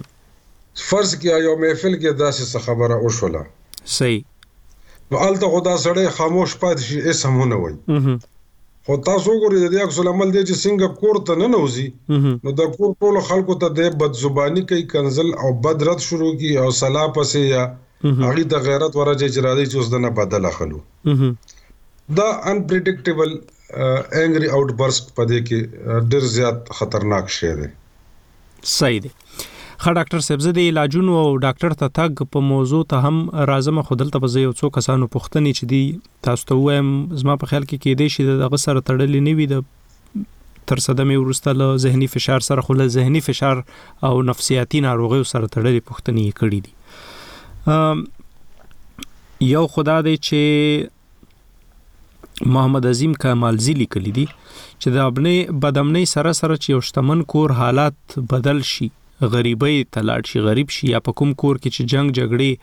فرض کې یو محفل کې داسې خبره وشوله صحیح نو الته خدا سره خاموش پات شي اس همونه وای خو تاسو ګورئ د عکس العمل دی چې څنګه کور ته نه نوځي نو د کور ټول خلکو ته د بد زبانی کوي کنزل او بد رد شروع کی او صلاح پسې یا هغه د غیرت ورجه اجرادي چې اوس دنه بدل اخلو دا unpredictable angry outburst پدې کې ډېر زیات خطرناک شی دی صحیح دی خا ډاکټر صاحب زه د علاجونو او ډاکټر ته تګ په موضوع ته هم راځم خودل ته به یو څو کسانو پوښتنې چې دی تاسو ته وایم زما په خیال کې کې دی چې دغه سره تړلې نه وي د تر صدمې ورسته له ذهني فشار سره خو له ذهني فشار او نفسیاتي ناروغیو سره تړلې پوښتنې کړې دي یو خدا دی چې محمد عظیم کمالزی لیکلی دي چې د ابنې بدامنۍ سره سره چې یو شتمن کور حالات بدل شي، غریبۍ ته لاړ شي، غریب شي، یا په کوم کور کې چې جنگ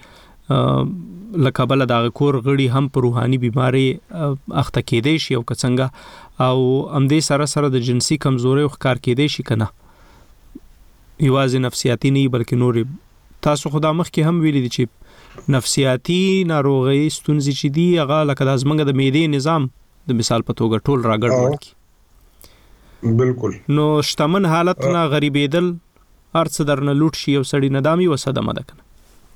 جګړې لکه بل د کور غړي هم په روحاني بیماری اخته کېدای شي او کڅنګه او همدې سره سره د جنسي کمزوري ښکار کېدای شي کنه، یوازې نفسیاتی نه بلکې نور. تاسو خدا مخ کې هم ویلي دي چې نفسیاتی ناروغي ستونزې چې دي هغه لکه د ازمنګ د معدې نظام د مثال په توګه ټول راګړ ورکی. بالکل. نو شتمن حالت نه غریبېدل ارڅ درنه لوټ شي او سړی ندامي وسدمه ده کنه.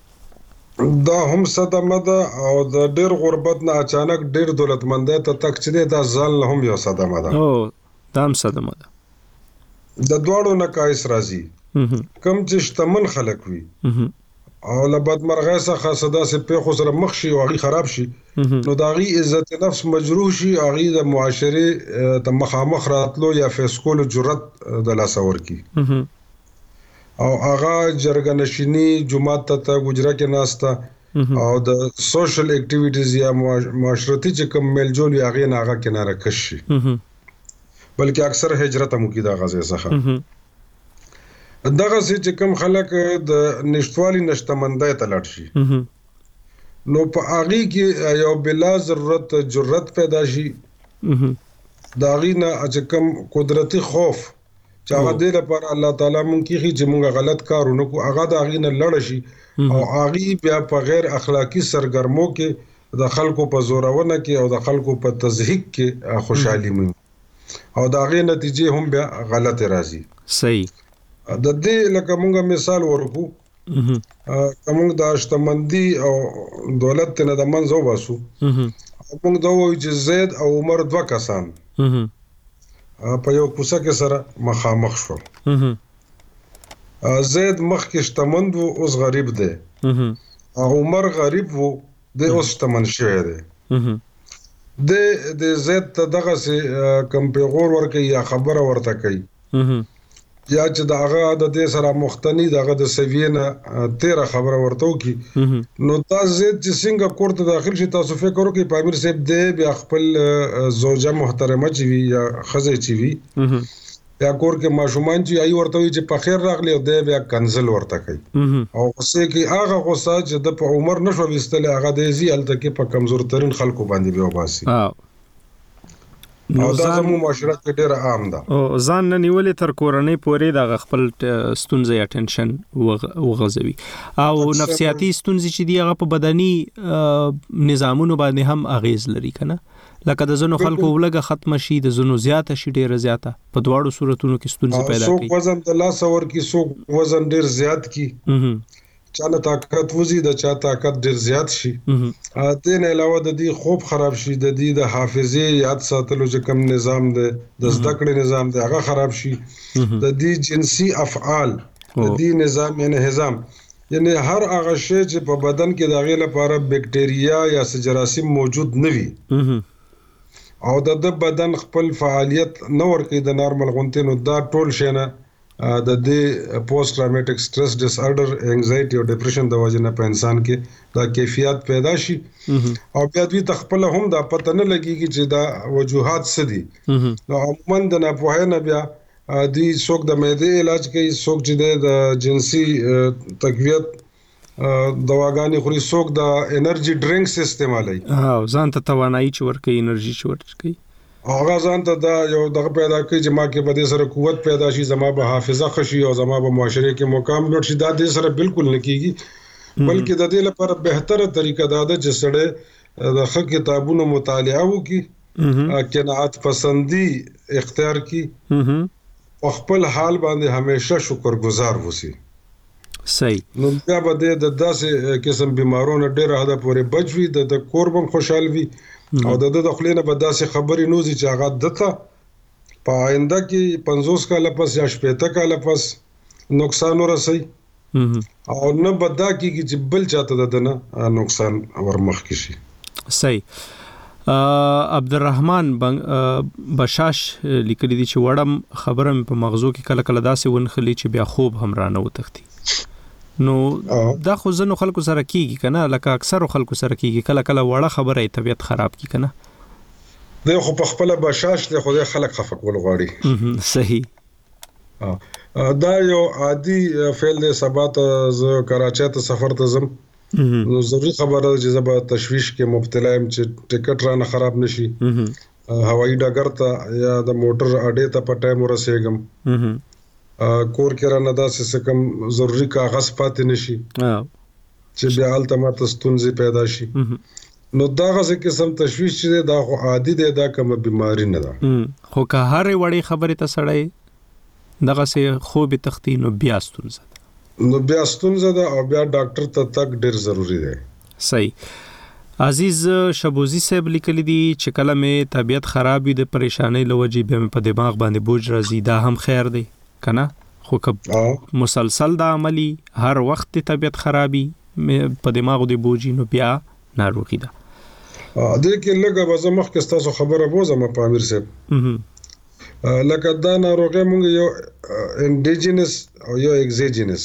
دا هم صدمه ده او د ډیر غربت نه اچانک ډیر دولتمندۍ ته تک چې دا ځان له هم یو صدمه ده. او دا هم صدمه ده. د دواړو نه کایس راځي. کم چې شتمن خلک وي او له بدمرغۍ څخه صدا سي په سره مخ شي او هغه خراب شي، نو دا غي عزت نفس مجروح شي، هغه د معاشره ته مخامخ راتلو یا فیسکول جرأت د لاسور کی او هغه جرګنشینی جمعات ته ګجرا کې ناستا او د سوشل اکټیویټیز یا معاشرتي چې کوم میلجول هغه نه هغه کناره کشي، بلکې اکثر هجرت هم کی دا غزه څخه. دغه چې کوم خلک د نشټوالي نشتمندۍ ته لاړ شي، نو په هغه کې یو بلا ضرورت جرأت پیدا شي، دا غینه چې کوم قدرتي خوف چې هغه د لپاره الله تعالی مونږ کې چې مونږ غلط کارونه کو، هغه دا غینه لړ شي او هغه بیا په غیر اخلاقی سرګرمو کې د خلکو په زورونه کې او د خلکو په تزهیق کې خوشحالي مو او دا غي نتیجې هم بیا غلط راځي. صحیح. د دې لکه مونږه مثال ورکو، کومه د اشتمندي او دولت نه د منځو واسو، مونږ دا وایو چې زید او عمر دوه کسان په یو کوڅه کې سره مخامخ شو. زید مخ کې شتمند وو اوس غریب دی، او عمر غریب وو د اوس شتمن شوی دی. د د زید ته دغه سي کم پیغور ورکي یا خبره ورته کوي یا چې دا هغه د دې سره مختنی دغه د سوینا تیرا خبره ورته کی، نو تاسو چې څنګه کوړه داخل شي تاسو فکر وکړئ په امیر صاحب دې بیا خپل زوجه محترمه چې وي یا خزه چې وي یا کور کې ماشومان چې ای ورته وي چې په خیر راغلی او دې بیا کنسل ورته کوي او غصه کې هغه غصه چې د په عمر نشو وستل هغه د زی الته کې په کمزور ترين خلکو باندې به وباسي. او دا زمو معاشره کې ډېر عام ده. او ځان نه نیولې تر کورنۍ پورې د خپل ستونزې یا ټینشن وغځوي او نفسیاتي ستونزې چې دی هغه په بدني نظامونو باندې هم اغیز لري کنه، لکه د زنو خلکو ولګه ختم شي، د زنو زیاته شي، ډېر زیاته په دواړو صورتونو کې ستونزې پیدا کوي. څوک وزن د لاس اور کې څوک وزن ډېر زیات کی، چانه طاقت وزي د چا طاقت ډیر زیات شي، اته نه علاوه د دې خوب خراب شي، د دې د حافظه یاد ساتلو چې کوم نظام ده د زده کړې نظام ده هغه خراب شي، د دې جنسي افعال د دې نظام یعنی نظام یعنی هر هغه شی چې په بدن کې د غیله لپاره بکټریا یا جراثیم موجود نه وي او د بدن خپل فعالیت نه ورکوي د نارمل غونټینو، دا ټول شي نه د دې پوسټ ټراوماټیک سټرس ډیس آرډر انزایټي او ډیپریشن د وجه نه په انسان کې دا کیفیت پیدا شي او بیا دوی تخپل هم دا پته نه لګيږي چې دا وجوهات څه دي. نو عموما د نه په نه بیا دوی څوک د معدې علاج کوي، څوک چې د جنسي تقویت دواګانې خوري، څوک د انرژي ډرینکس استعمالوي او ځان ته توانایي چې ورکوي، انرژي چې ورکوي، هغه ځان ته دا یو دغه پیدا کوي چې ما کې په دې سره قوت پیدا شي، زما به حافظه خشي او زما به معاشره کې مقام لوړ شي. دا دې سره بالکل نه کیږي، بلکې د دې لپاره بهتره طریقه دا ده چې سړی د ښه کتابونو مطالعه وکړي، قناعت پسندي اختیار کړي او خپل حال باندې همیشه شکرګزار وسی. صحیح. نو بیا به د داسې قسم بیمارونو ډېر حدا پورې بچوي، د کور بم خوشحال وي او د د خلینو په داسې خبرې نوزي چې هغه دته په آینده کې پنځوس کاله پس یا شپږ کاله پس نقصان ورسي او نه بدا کیږي چې بل چاته دنه نقصان ورمخ کی شي. صحیح. عبدالرحمن بشاش لیکلی دی چې وړم خبره په مغزو کې کله کله داسې ونخلی چې بیا خوب هم رانه وتختی. نو دا خو زنو خلکو سره کیږي کنه، لکه اکثر خلکو سره کیږي، کله کله وړه خبره طبيعت خراب کی کنه. د خو په خپل بشاش له خو د خلک خفقول غواړي. صحیح. دا یو عادي فعل دی. سبا ته ز کراچۍ ته سفر ته زم نو ضروري خبره ده چې زه به تشویش کې مبتلا یم چې ټیکټ رانه خراب نشي، هوایي ډګر ته یا د موټر اډې ته په ټایم ورسېږم، کور کې رانه داسې څه کوم ضروري کاغذ پاتې نشي چې بیا هلته ماته ستونزې پیدا شي. نو دغسې قسم تشویش چې دی دا خو عادي دی، دا کومه بیماري نه ده. خو که هرې وړې خبرې ته سړی دغسې خوب تختی نو بیا ستونزه ده، نو بیا ستونزه ده او بیا ډاکټر ته تګ ډېر ضروري دی. صحیح. عزیز شبوزی صاحب لیکلی دي چې کله مې طبیعت خراب وي د پریشانۍ له وجې بیا مې په دماغ باندې بوج راځي، دا هم خیر دی که نه؟ خو که مسلسل دا عملي هر وخت د طبیعت خرابي په دماغو د بوجي نو بیا ناروغي ده. دې کې لږه به زه مخکې ستاسو خبره بوځم په امیر صاحب، لکه دا ناروغي مونږ یو انډیجینس او یو ایگزیجینس،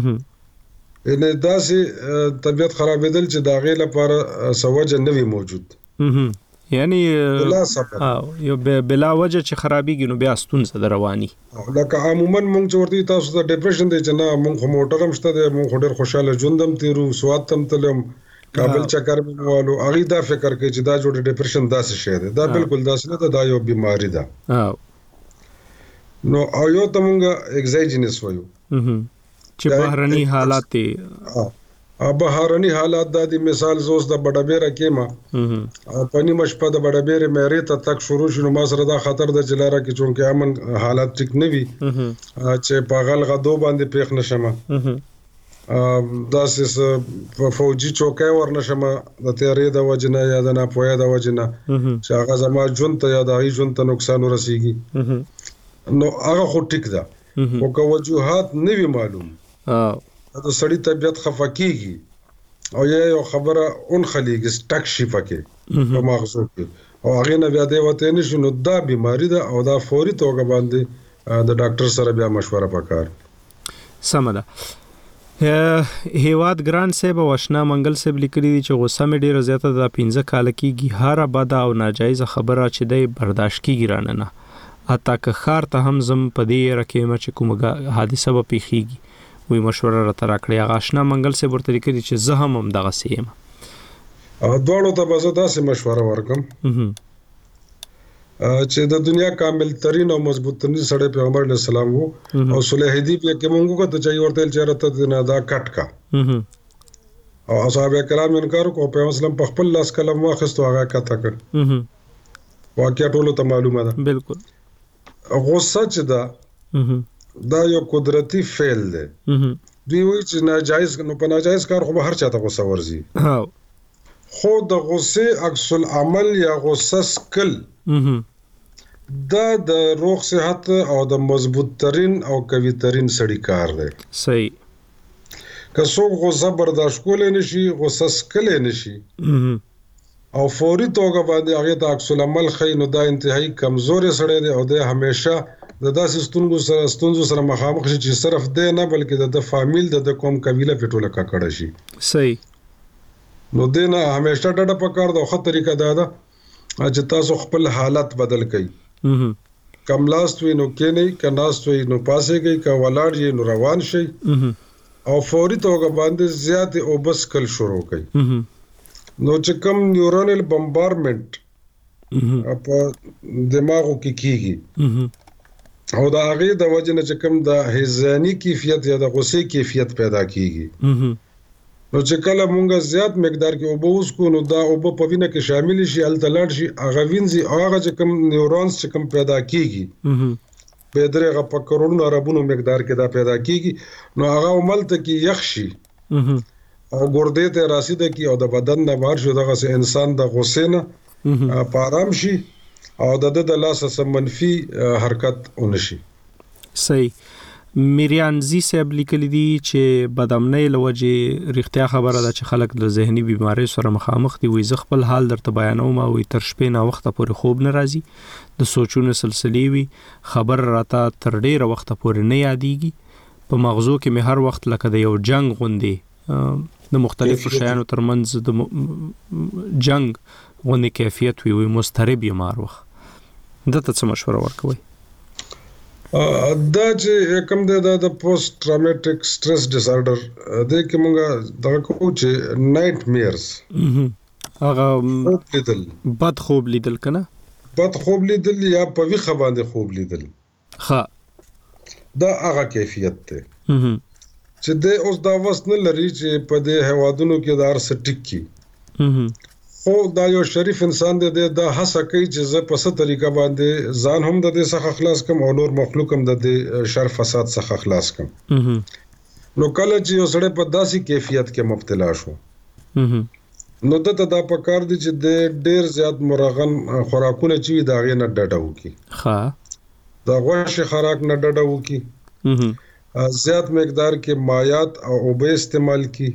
یعنی داسې طبیعت خرابېدل چې د هغې لپاره څه وجه نه وي موجود، یعنی بلا سبب یو بلا وجه چې خرابېږي نو بیا ستونزه ده رواني. لکه عموما مونږ چې ورته تاسو ته ډپریشن دی چې نه مونږ خو موټر هم شته دی، مونږ خو ډېر خوشحاله ژوند هم تېرو، سوات ته هم تلم، کابل چکر مې والو، هغې دا فکر کوي چې دا جوړ ډپریشن داسې شی دی. دا بالکل داسې نه ده، دا یو بیماري ده. نو او یو ته مونږ ایگزیجینس وایو چې بهرني حالات دي. بهرني حالات دا دي، مثال زه اوس د بډبیره کېمه په نیمه شپه د بډبیرې میرې ته تګ شروع شي نو ما سره دا خطر ده چې لاره کې چونکې امن حالات ټیک نه وي چې په غل غدو باندې پیښ نشم، داسې فوجي چوکۍ ورنشم د تیارې د وجې نه یا د ناپوهۍ د وجې نه چې هغه زما ژوند ته یا د هغې ژوند ته نقصان ورسېږي، نو هغه خو ټیک ده. خو که وجوهات نه وي معلوم د سړي طبیعت خفه کېږي او یا یو خبره اونخلیږي سټک شي پکې په ماغزو کې او هغې نه بیا دی وتی نه شي، نو دا بیماري ده او دا فوري توګه باندې د ډاکټر سره بیا مشوره پکار. سمه ده. هیواد ګران صاحب او اشنا منګل صاحب لیکلي دي چې غصه مې ډېره زیاته ده، پنځه کاله کېږي هره بده او ناجایزه خبره چې دی برداشت کېږي رانه نه، حتی که ښار ته هم زم په دې یره کېمه چې کومه حادثه به پیښیږي. وی مشوره راته راکړې. هغه اشنا منګل صاحب ورته لیکلي چې زه هم همدغسې یم. دواړو ته به زه داسې مشوره ورکړم چې د دنیا کامل ترین او مضبوط ترین سړی پیغمبر علیه السلام وو او صلح حدیبیه کې مونږ وکړه چې ورته ویل چې یاره ته نه دا کټ کا، او اصحاب کرام انکار وکړو، پیغمبر اسلام په خپل لاس قلم واخیست او هغه کته کړ. واقعه ټولو ته معلومه ده. بالکل. غصه چې ده دا یو قدرتی فعل دی. دوی وایي چې ناجایز، نو په ناجایز کار خو به هر چاته غصه ورځي، خو د غصې عکس العمل یا غصه سکل دا د روغ صحت او د مضبوط ترین او قوي ترین سړي کار دی. صحیح. که څوک غصه برداشت کولی نشي، غصه سکلی نشي او فوري توګه باندې هغې ته عکس العمل ښیي، نو دا انتهایی کمزوری سړی دی او دی همیشه د داسې ستونزو سره ستونزو سره مخامخ شي چې صرف دی نه بلکې د د فامیل د د قوم قبیله پې ټوله ککړه شي. صحیح. نو دی نه همیشه ډډه پکار ده او ښه طریقه دا ده چې تاسو خپل حالت بدل کړئ. که ملاست وي نو کښېنئ، که ناست وي نو پاسېږئ، که ولاړ یې نو روان شئ او فوري توګه باندې زیاتې اوبه څښل شروع کړئ. نو چې کوم نیورونل بمبارمنټ په دماغو کې کېږي او د هغې د وجې نه چې کوم د هیزاني کیفیت یا د غصې کیفیت پیدا کېږي، نو چې کله مونږ زیات مقدار کې اوبه وڅښو نو دا اوبه په وینه کې شاملې شي، هلته لاړ شي، هغه وینځي او هغه چې کوم نیورونز چې کوم پیدا کېږي په درېغه په کروڑونو اربونو مقدار کې دا پیدا کېږي، نو هغه هملته کې یخ شي او ګردې ته راسیده کړي او د بدن نه بهر شي، دغسې انسان د غصې نه په ارام شي او د ده د لاسه څه منفي حرکت ونشي. صحیح. میریانزی صاحب لیکلی دي چې بدامنۍ له وجې رښتیا خبره ده چې خلک د ذهني بیماریو سره مخامخ دي. وایي زه خپل حال درته بیانوم، وایي تر شپې ناوخته پورې خوب نه راځي، د سوچونو سلسلې وي، خبر راته تر ډېره وخته پورې نه یادېږي، په مغزو کې مې هر وخت لکه د یو جنګ غوندې د مختلفو شیانو ترمنځ د جنگ غونې کیفیت وي وي مضطرب بیمار وخت دته څه مشوره ورکوي؟ دا چې کوم دی دا د پوسټ ټرامیټک سټرس ډیس آرډر د کې مونږه دغه کوو چې نایټ میرز هغه خوب لیدل بد خوب لیدل کنه بد خوب لیدل یا په ویخه باندې خوب لیدل ښه دا هغه کیفیت دی چې د اوس دا وس نه لري چې په دې هوادونو کې دا ارس ټیک کی خو دا یو شریف انسان دی دا هڅه کوي چې زه په څه طریقه باندې ځان هم د دې څخه خلاص کم او نور مخلوق هم د دې شر فساد څخه خلاص کم نو کله چې یو سړی په داسې کیفیت کې مبتلا شو نو دته دا پکار دي چې د ډیر زیات مرغن خوراکونه چې دا غي نه ډډه وکي ښه دا غوښه خوراک نه ډډه وکي زیات مقدار کې مایات او اوبه استعمال کی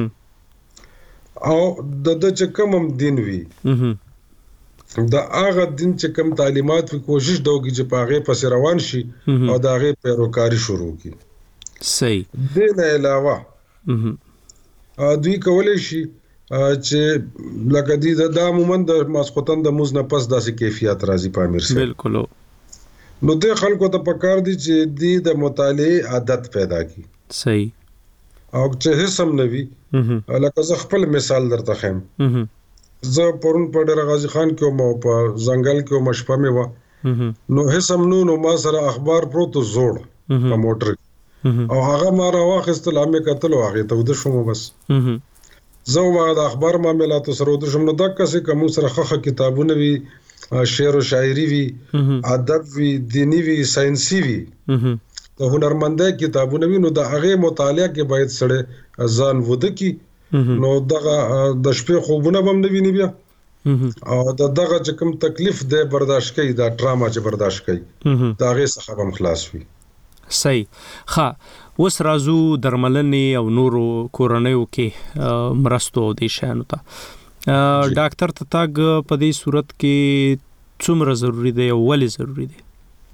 او د د چې کوم دین وی دا هغه دین چې کوم تعلیمات وی کوشش دوږي چې پاغه پس روان شي او دا هغه پیروکاری شروع کی صحیح دین علاوه ا دوی کولای شي چې لکه دې د عموماً د ماسختن د موز نه پس داسې کیفیت راځي په امیر سره بالکل نو د خلکو ته پکار دي چې دې د مطالعه عادت پیدا کی صحیح او چې هیڅ هم نوي لکه زه خپل مثال درته خیم زه پرون په ډېر غازی خان کې مو په ځنګل کې مشپه مې و نو هیڅ هم نو ما سره اخبار پروت زوړ په موټر او هغه ما را واخیستل امې کتل هغه ته ود شوم بس زه ما د اخبار معاملات سره ود شوم نو دغه څه کوم سره خخه کتابونه وی شعر او شاعري وی ادب وی دینی وی ساينسي وی د هنرمندۍ کتابونه وی نو د هغه مطالعه کې باید سره ځان ود کی نو دغه د شپې خوبونه بم نه ویني بیا او د دغه چې کوم تکلیف دی برداشت کوي دا ډراما چې برداشت کوي دا هغه څخه هم خلاص وي صحیح ښه اوس راځو درملنې او نورو کورنیو کې مرستو او د شانو ته ډاکټر ته تاګ په دې صورت کې څومره ضروری دی او ولې ضروری دی؟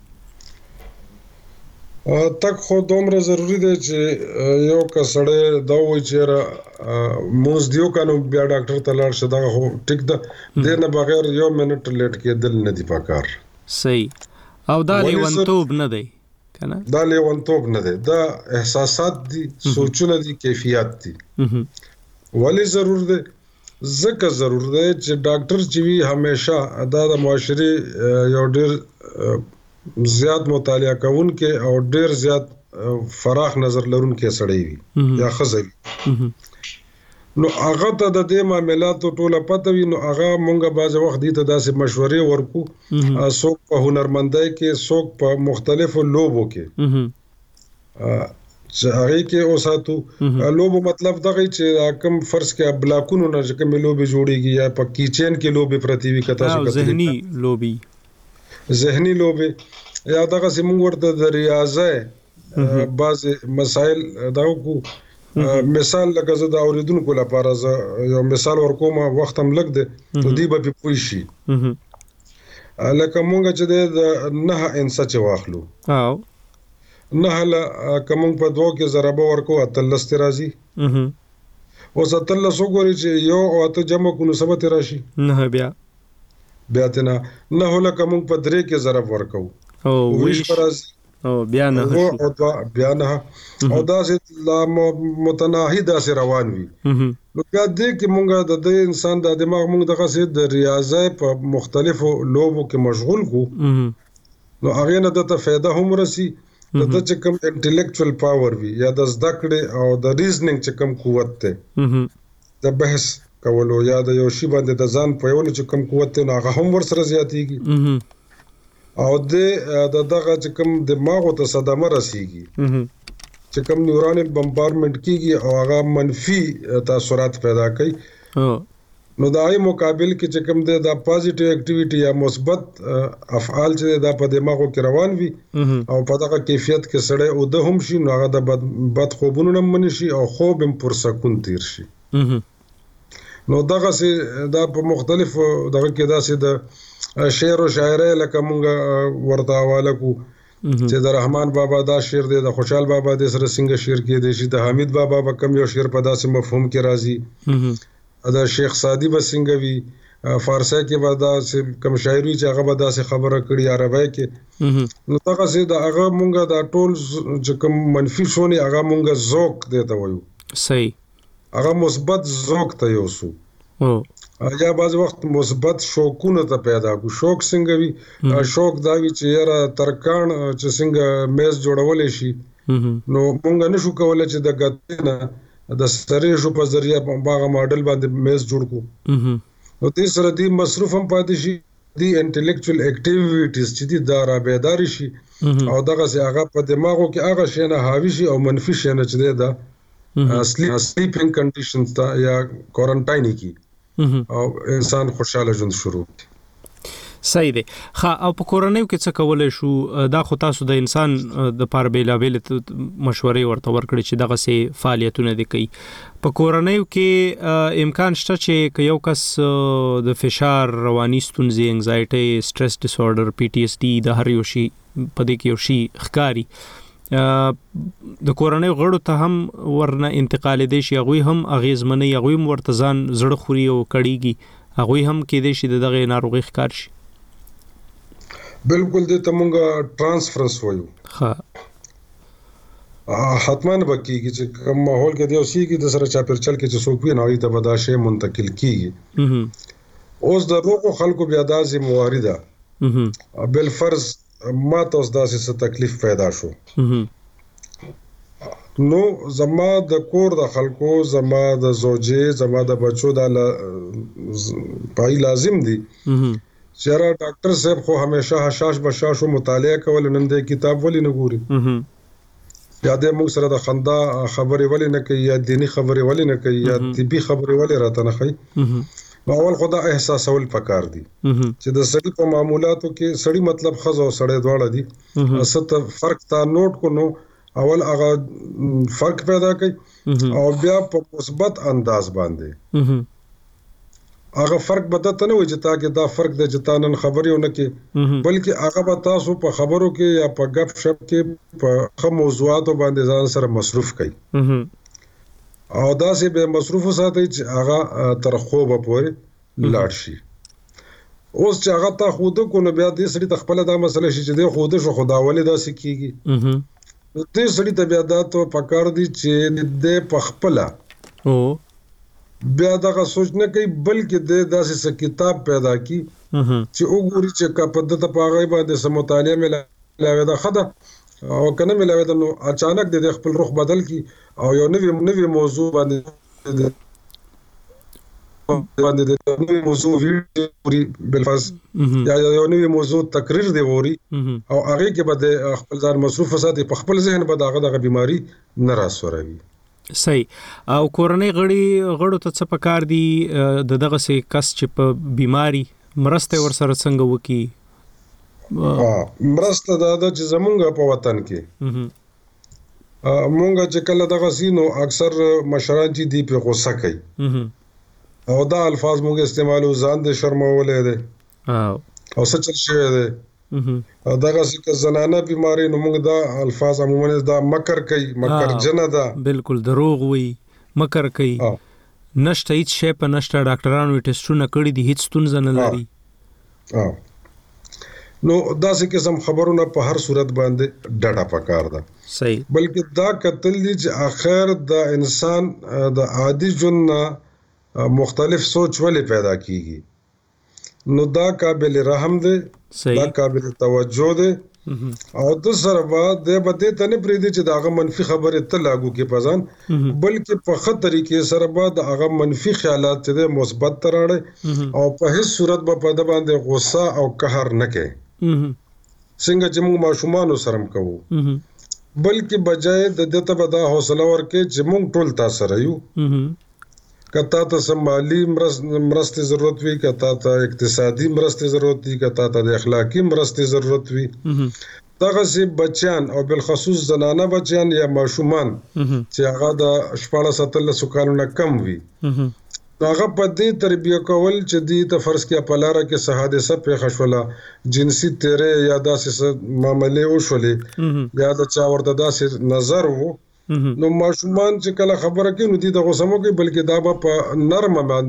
تک خو دومره ضروری دی چې یو کسړی دا وایي چې موږ دیو کانو بیا ډاکټر ته لاړ شه دا خو ټیک ده د نه بغیر یو منټ لیټ کېدل نه دی پکار صحیح او دا لیونتوب نه دی کنه دا لیونتوب نه دی دا احساسات دي سوچونه دي کیفیت دي ولی ضرور دی ځکه ضرور دی چې ډاکټر چې وی همیشه دا د معاشري یو ډیر زیات مطالعه کوونکې او ډیر زیات فراخ نظر لرونکې سړی وي یا خزوي نو هغه ته د دې معاملاتو ټوله پته وي نو هغه مونږه باز وخت دي ته داسې مشورې ورکو څوک په هنرمندۍ کې څوک په مختلفو لوبو کې چې هغه کې اوساتو لوبو مطلب دغه چې کوم فرض کې بلاکونو نه کوم لوبي جوړيږي یا په کیچن کې لوبي پرتی وي کته څه ذهني لوبي ذهنی لوبه یا دغه سیمون ورته د ریاضه بعض مسائل دا کو مثال لکه زه د اوریدونکو لپاره یو مثال ورکوم وخت هم لګ دی نو دی به پوي شي لکه مونږ چې د نه انسا چې واخلو او نه له کوم په دوه کې ضربه ورکو اتلس ترازی او ستلس وګوري چې یو او ته جمع کو نو سبت راشي نه بیا بیا ته نه هله کوم په درې کې ضرب ورکو او ویش پرز او بیا نه او بیا نه او دا چې لا متناهی دا سره روان وي نو بیا دې کې مونږه د انسان د دماغ مونږ دغه سي د ریاضه په مختلفو لوبو کې مشغول کو نو هغه نه د فائدہ هم رسی د چې کوم انټلیکچوال پاور وي یا د زده کړې او د ریزنینګ چې کوم قوت ته د بحث کولو یا د یو شی باندې د ځان په یو چې کوم قوت نه هغه هم ور سره زیاتېږي او د دغه چې کوم دماغ ته صدمه رسیږي چې کوم نیورونل بمبارمنټ کیږي او هغه منفي تاثیرات پیدا کوي نو د آی مقابل کې چې کوم د پازیټیو اکټیویټي یا مثبت افعال چې د په دماغو کې روان وي او په دغه کیفیت کې سړی او د هم شي نو هغه د بد خوبونو نه منشي شي او خوب هم پر سکون تیر شي نو دغه سي دا په مختلف دغه کې دا سي د شعر او شاعري لکه مونږ ورته حواله کو چې د رحمان بابا دا شعر دی د خوشحال بابا د سره څنګه شعر کې دی چې د حمید بابا په کم یو شعر په داسې مفهوم کې راځي دا شیخ سادی به څنګه وي فارسی کې به دا کم شاعري چې هغه به دا خبره کړي عربی کې نو هغه سي دا هغه مونږه دا ټول چې کوم منفي شونه هغه مونږه ذوق دیته وایو صحیح هغه مثبت ذوق ته یوسو او یا بعض وخت مثبت شوقونه ته پیدا کو شوق څنګه وي شوق دا وی چې یاره ترکان چې څنګه میز جوړول شي نو مونږ نشو کولای چې د غتنه د سره شو په ذریعہ باغ ماډل باندې میز جوړ کو نو دې سره دې مصروف هم پاتې شي دې انټلیکچوال اکټیویټیز چې دې دارا بیدار شي او دغه سي هغه په دماغو کې هغه شی نه حاوی شي او منفي شی نه چې دا سلیپینګ کنډیشنز تا یا کوارنټاین کی او انسان خوشاله ژوند شروع صحیح دی خا او په کورنۍ کې څه کولای شو دا خو تاسو د انسان د پاره بیلابل مشورې ورته ورکړي چې دغه سي فعالیتونه دي کوي په کورنۍ کې امکان شته چې یو کس د فشار رواني ستونزې انزایټي سټرس ډیس اوردر پی ټی اس ډي د هر یو شي په دې کې یو شي ښکاری د کورنۍ غړو ته هم ورنه انتقال دي شي غوي هم اغیزمنې غوي مرتزان زړه خوري او کړيږي غوي هم کې دي شي دغه ناروغي ښکار شي بالکل دې ته مونږه ترانسفرنس وایو ها حتمان بکیږي چې کوم ماحول کې دی او سی کې د سره چا پرچل کې چې څوک وي نه ته بداشه منتقل کیږي اوس د روغو خلکو بیا د ذمہواری ده بل فرض ما تاسو داسې څه تکلیف پیدا شو نو زما د کور د خلکو زما د زوجې زما د بچو د پای لازم دي چیرې ډاکټر صاحب خو همیشه حشاش بشاشو مطالعه کول نن د کتاب ولې نه ګوري یا د موږ سره د خندا خبرې ولې نه کوي یا دینی خبرې ولې نه کوي یا طبي خبرې ولې راته نه کوي اول خدا احساسول پکار دي چې د سړي په معاملاتو کې سړي مطلب خزو سړی دواړه دي اصل فرق تا نوٹ کو نو اول هغه فرق پیدا کوي او بیا په مثبت انداز باندې هغه فرق بدته نه وي چې تا کې دا فرق د جتانن خبرې ونه کې بلکې هغه به تاسو په خبرو کې یا په غپ شپ کې په خو موضوعاتو باندې ځان سره مصروف کړئ او دا سه به مصروف ساتي چې هغه تر خوبه پورې لاړ شي اوس چې هغه تا خود کو نو بیا دې سړي د خپل دا مسله شي چې د خود شو خدا ولې دا سکیږي دې سړي ته بیا دا ته پکار دي چې د پخپلا او بیا دا سوچ نه کوي بلکې د داسې کتاب پیدا کی چې وګوري چې کا پدته پاغي باندې سم مطالعه ملاوي دا خدا او کنه ملاوي دا نو اچانک د خپل رخ بدل کی او یو نوی نوی موضوع باندې باندې د نوی موضوع ویډیو بلفاظ یا یو نوی موضوع تقریر دی ووري او هغه کې به خپل ځان مصروف ساتي په خپل ذهن به داغه دغه بیماری نه راسوروي صحیح او کورنۍ غړي غړو ته څه پکار دي د دغه سي کس چې په بیماری مرسته ور سره څنګه وکي مرسته دا د زمونږ په وطن کې مونږ چې کله دغه سينو اکثر مشران چې دی په غوسه کوي او دا الفاظ مونږ استعمالو ځان د شرمولې ده او څه چل شوی ده دغه څه زنانه بیماری نو موږ دا الفاظ عموما دا مکر کوي مکر جن ده بالکل دروغ وي مکر کوي نشته هیڅ شی په نشته ډاکټرانو ټیسټونه کړی دي هیڅ ستونزه نه لري نو دا څه قسم خبرونه په هر صورت باندې ډډه پکار ده صحیح بلکې دا کتل دي چې اخر د انسان د عادي ژوند مختلف سوچ ولې پیدا کیږي نو دا قابل رحم دی دا قابل توجه دی او د سره بعد د بده ته نه پریدي چې داغه منفي خبره ته لاګو کې پزان بلکې په خط طریقې سره بعد هغه منفي خیالات ته مثبت تراړي او په هیڅ صورت به په د باندې غوسه او قهر نه کوي څنګه چې موږ ماشومان سره کوو بلکې بجای د دته به دا حوصله ورکې چې موږ ټول تاسو سره یو کتا ته سمالي مرستې ضرورت وي کتا ته اقتصادي مرستې ضرورت وي کتا ته د اخلاقی مرستې ضرورت وي دغه سي بچیان او بالخصوص زنانه بچیان یا ماشومان چې هغه د شپږ ساتل سکانونه کم وي هغه په دې تربیه کول چې دې ته فرض کې په لار کې حادثه پیښ شوله جنسي تیرې یا داسې معاملې وشولې یا د چا ورته داسې نظر وو نو ماشومان چې کله خبره کوي نو دي د غوسمو کې بلکې دا په نرم باندې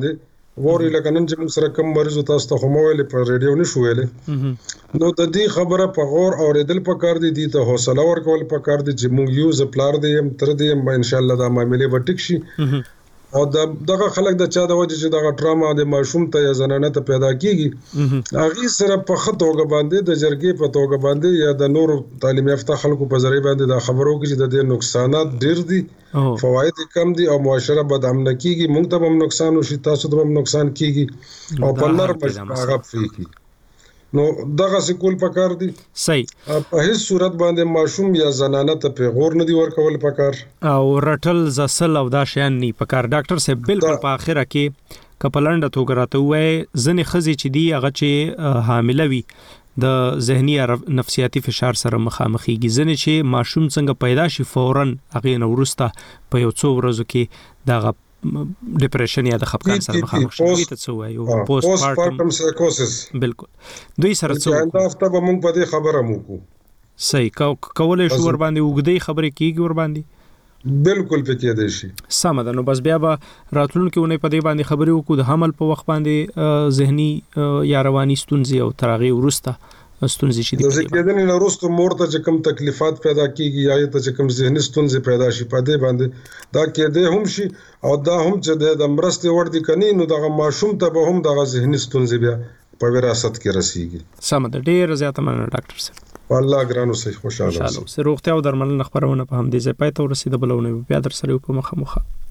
ووري لکه نن چې موږ سره کم مریض تاسو ته هم ویل په ریډیو نشو ویل نو د دې خبره په غور اوریدل پکار دي دي ته حوصله ورکول پکار دي چې موږ یو زپلار دي هم تر دې ان شاء الله دا معاملې به ټیک شي او دغه خلک د چا د وجه چې دغه ټراما د ماشوم ته یا زنانه ته پیدا کیږي هغه سره په خطوګه باندې د جرګې په توګه باندې یا د نور تعلیم یافته خلکو په ذریعہ باندې د خبرو کې چې د نقصانات ډیر دي فواید کم دي او معاشره بد امن کیږي موږ ته هم نقصان وشي تاسو ته هم نقصان کیږي او په نر هغه فيږي نو دغه سکول پکار دي صحیح په هیڅ صورت باندې ماشوم یا زنانه ته پیغور نه دی ورکول پکار او رټل زسل او دا شیان نه پکار ډاکټر صاحب بالکل په اخره کې کپلند توګه راته وای ځنې خزي چې دی هغه چې حامله وي د ذهني نفسیاتي فشار سره مخامخېږي ځنې چې ماشوم څنګه پیدا شي فورن هغه نو ورسته په یو څو ورځو کې دغه ډیپریشن یا د خپګان سره مخامخ شي ته څه وایي او پوسټ پارټم سایکوسس بالکل دوی سره څه دا هفته به موږ په دې خبره مو صحیح کولای شو ور باندې وګدې خبرې کیږي ور باندې بالکل پکې دی شي سم ده نو بس بیا به راتلونکو نه په دې باندې خبرې وکړو د حمل په وخت باندې ذهني یا رواني ستونزې او ترغي ورسته ستونزې شي د ځکهدنې نه وروسته مور ته چې کوم تکلیفات پیدا کیږي یا ته چې کوم ذهني ستونزې پیدا شي په دې باندې دا کېده هم شي او دا هم چې د مرستې ور دي کني نو دغه ماشوم ته به هم دغه ذهني ستونزې بیا په وراثت کې رسیږي سم ده ډیر زیاته مننه ډاکټر صاحب والله ګرانو صحیح خوشاله اوسه روغتیا او درملنه خبرونه په هم دې ځای پاتې ورسېده بلونه بیا در سره په مخه مخه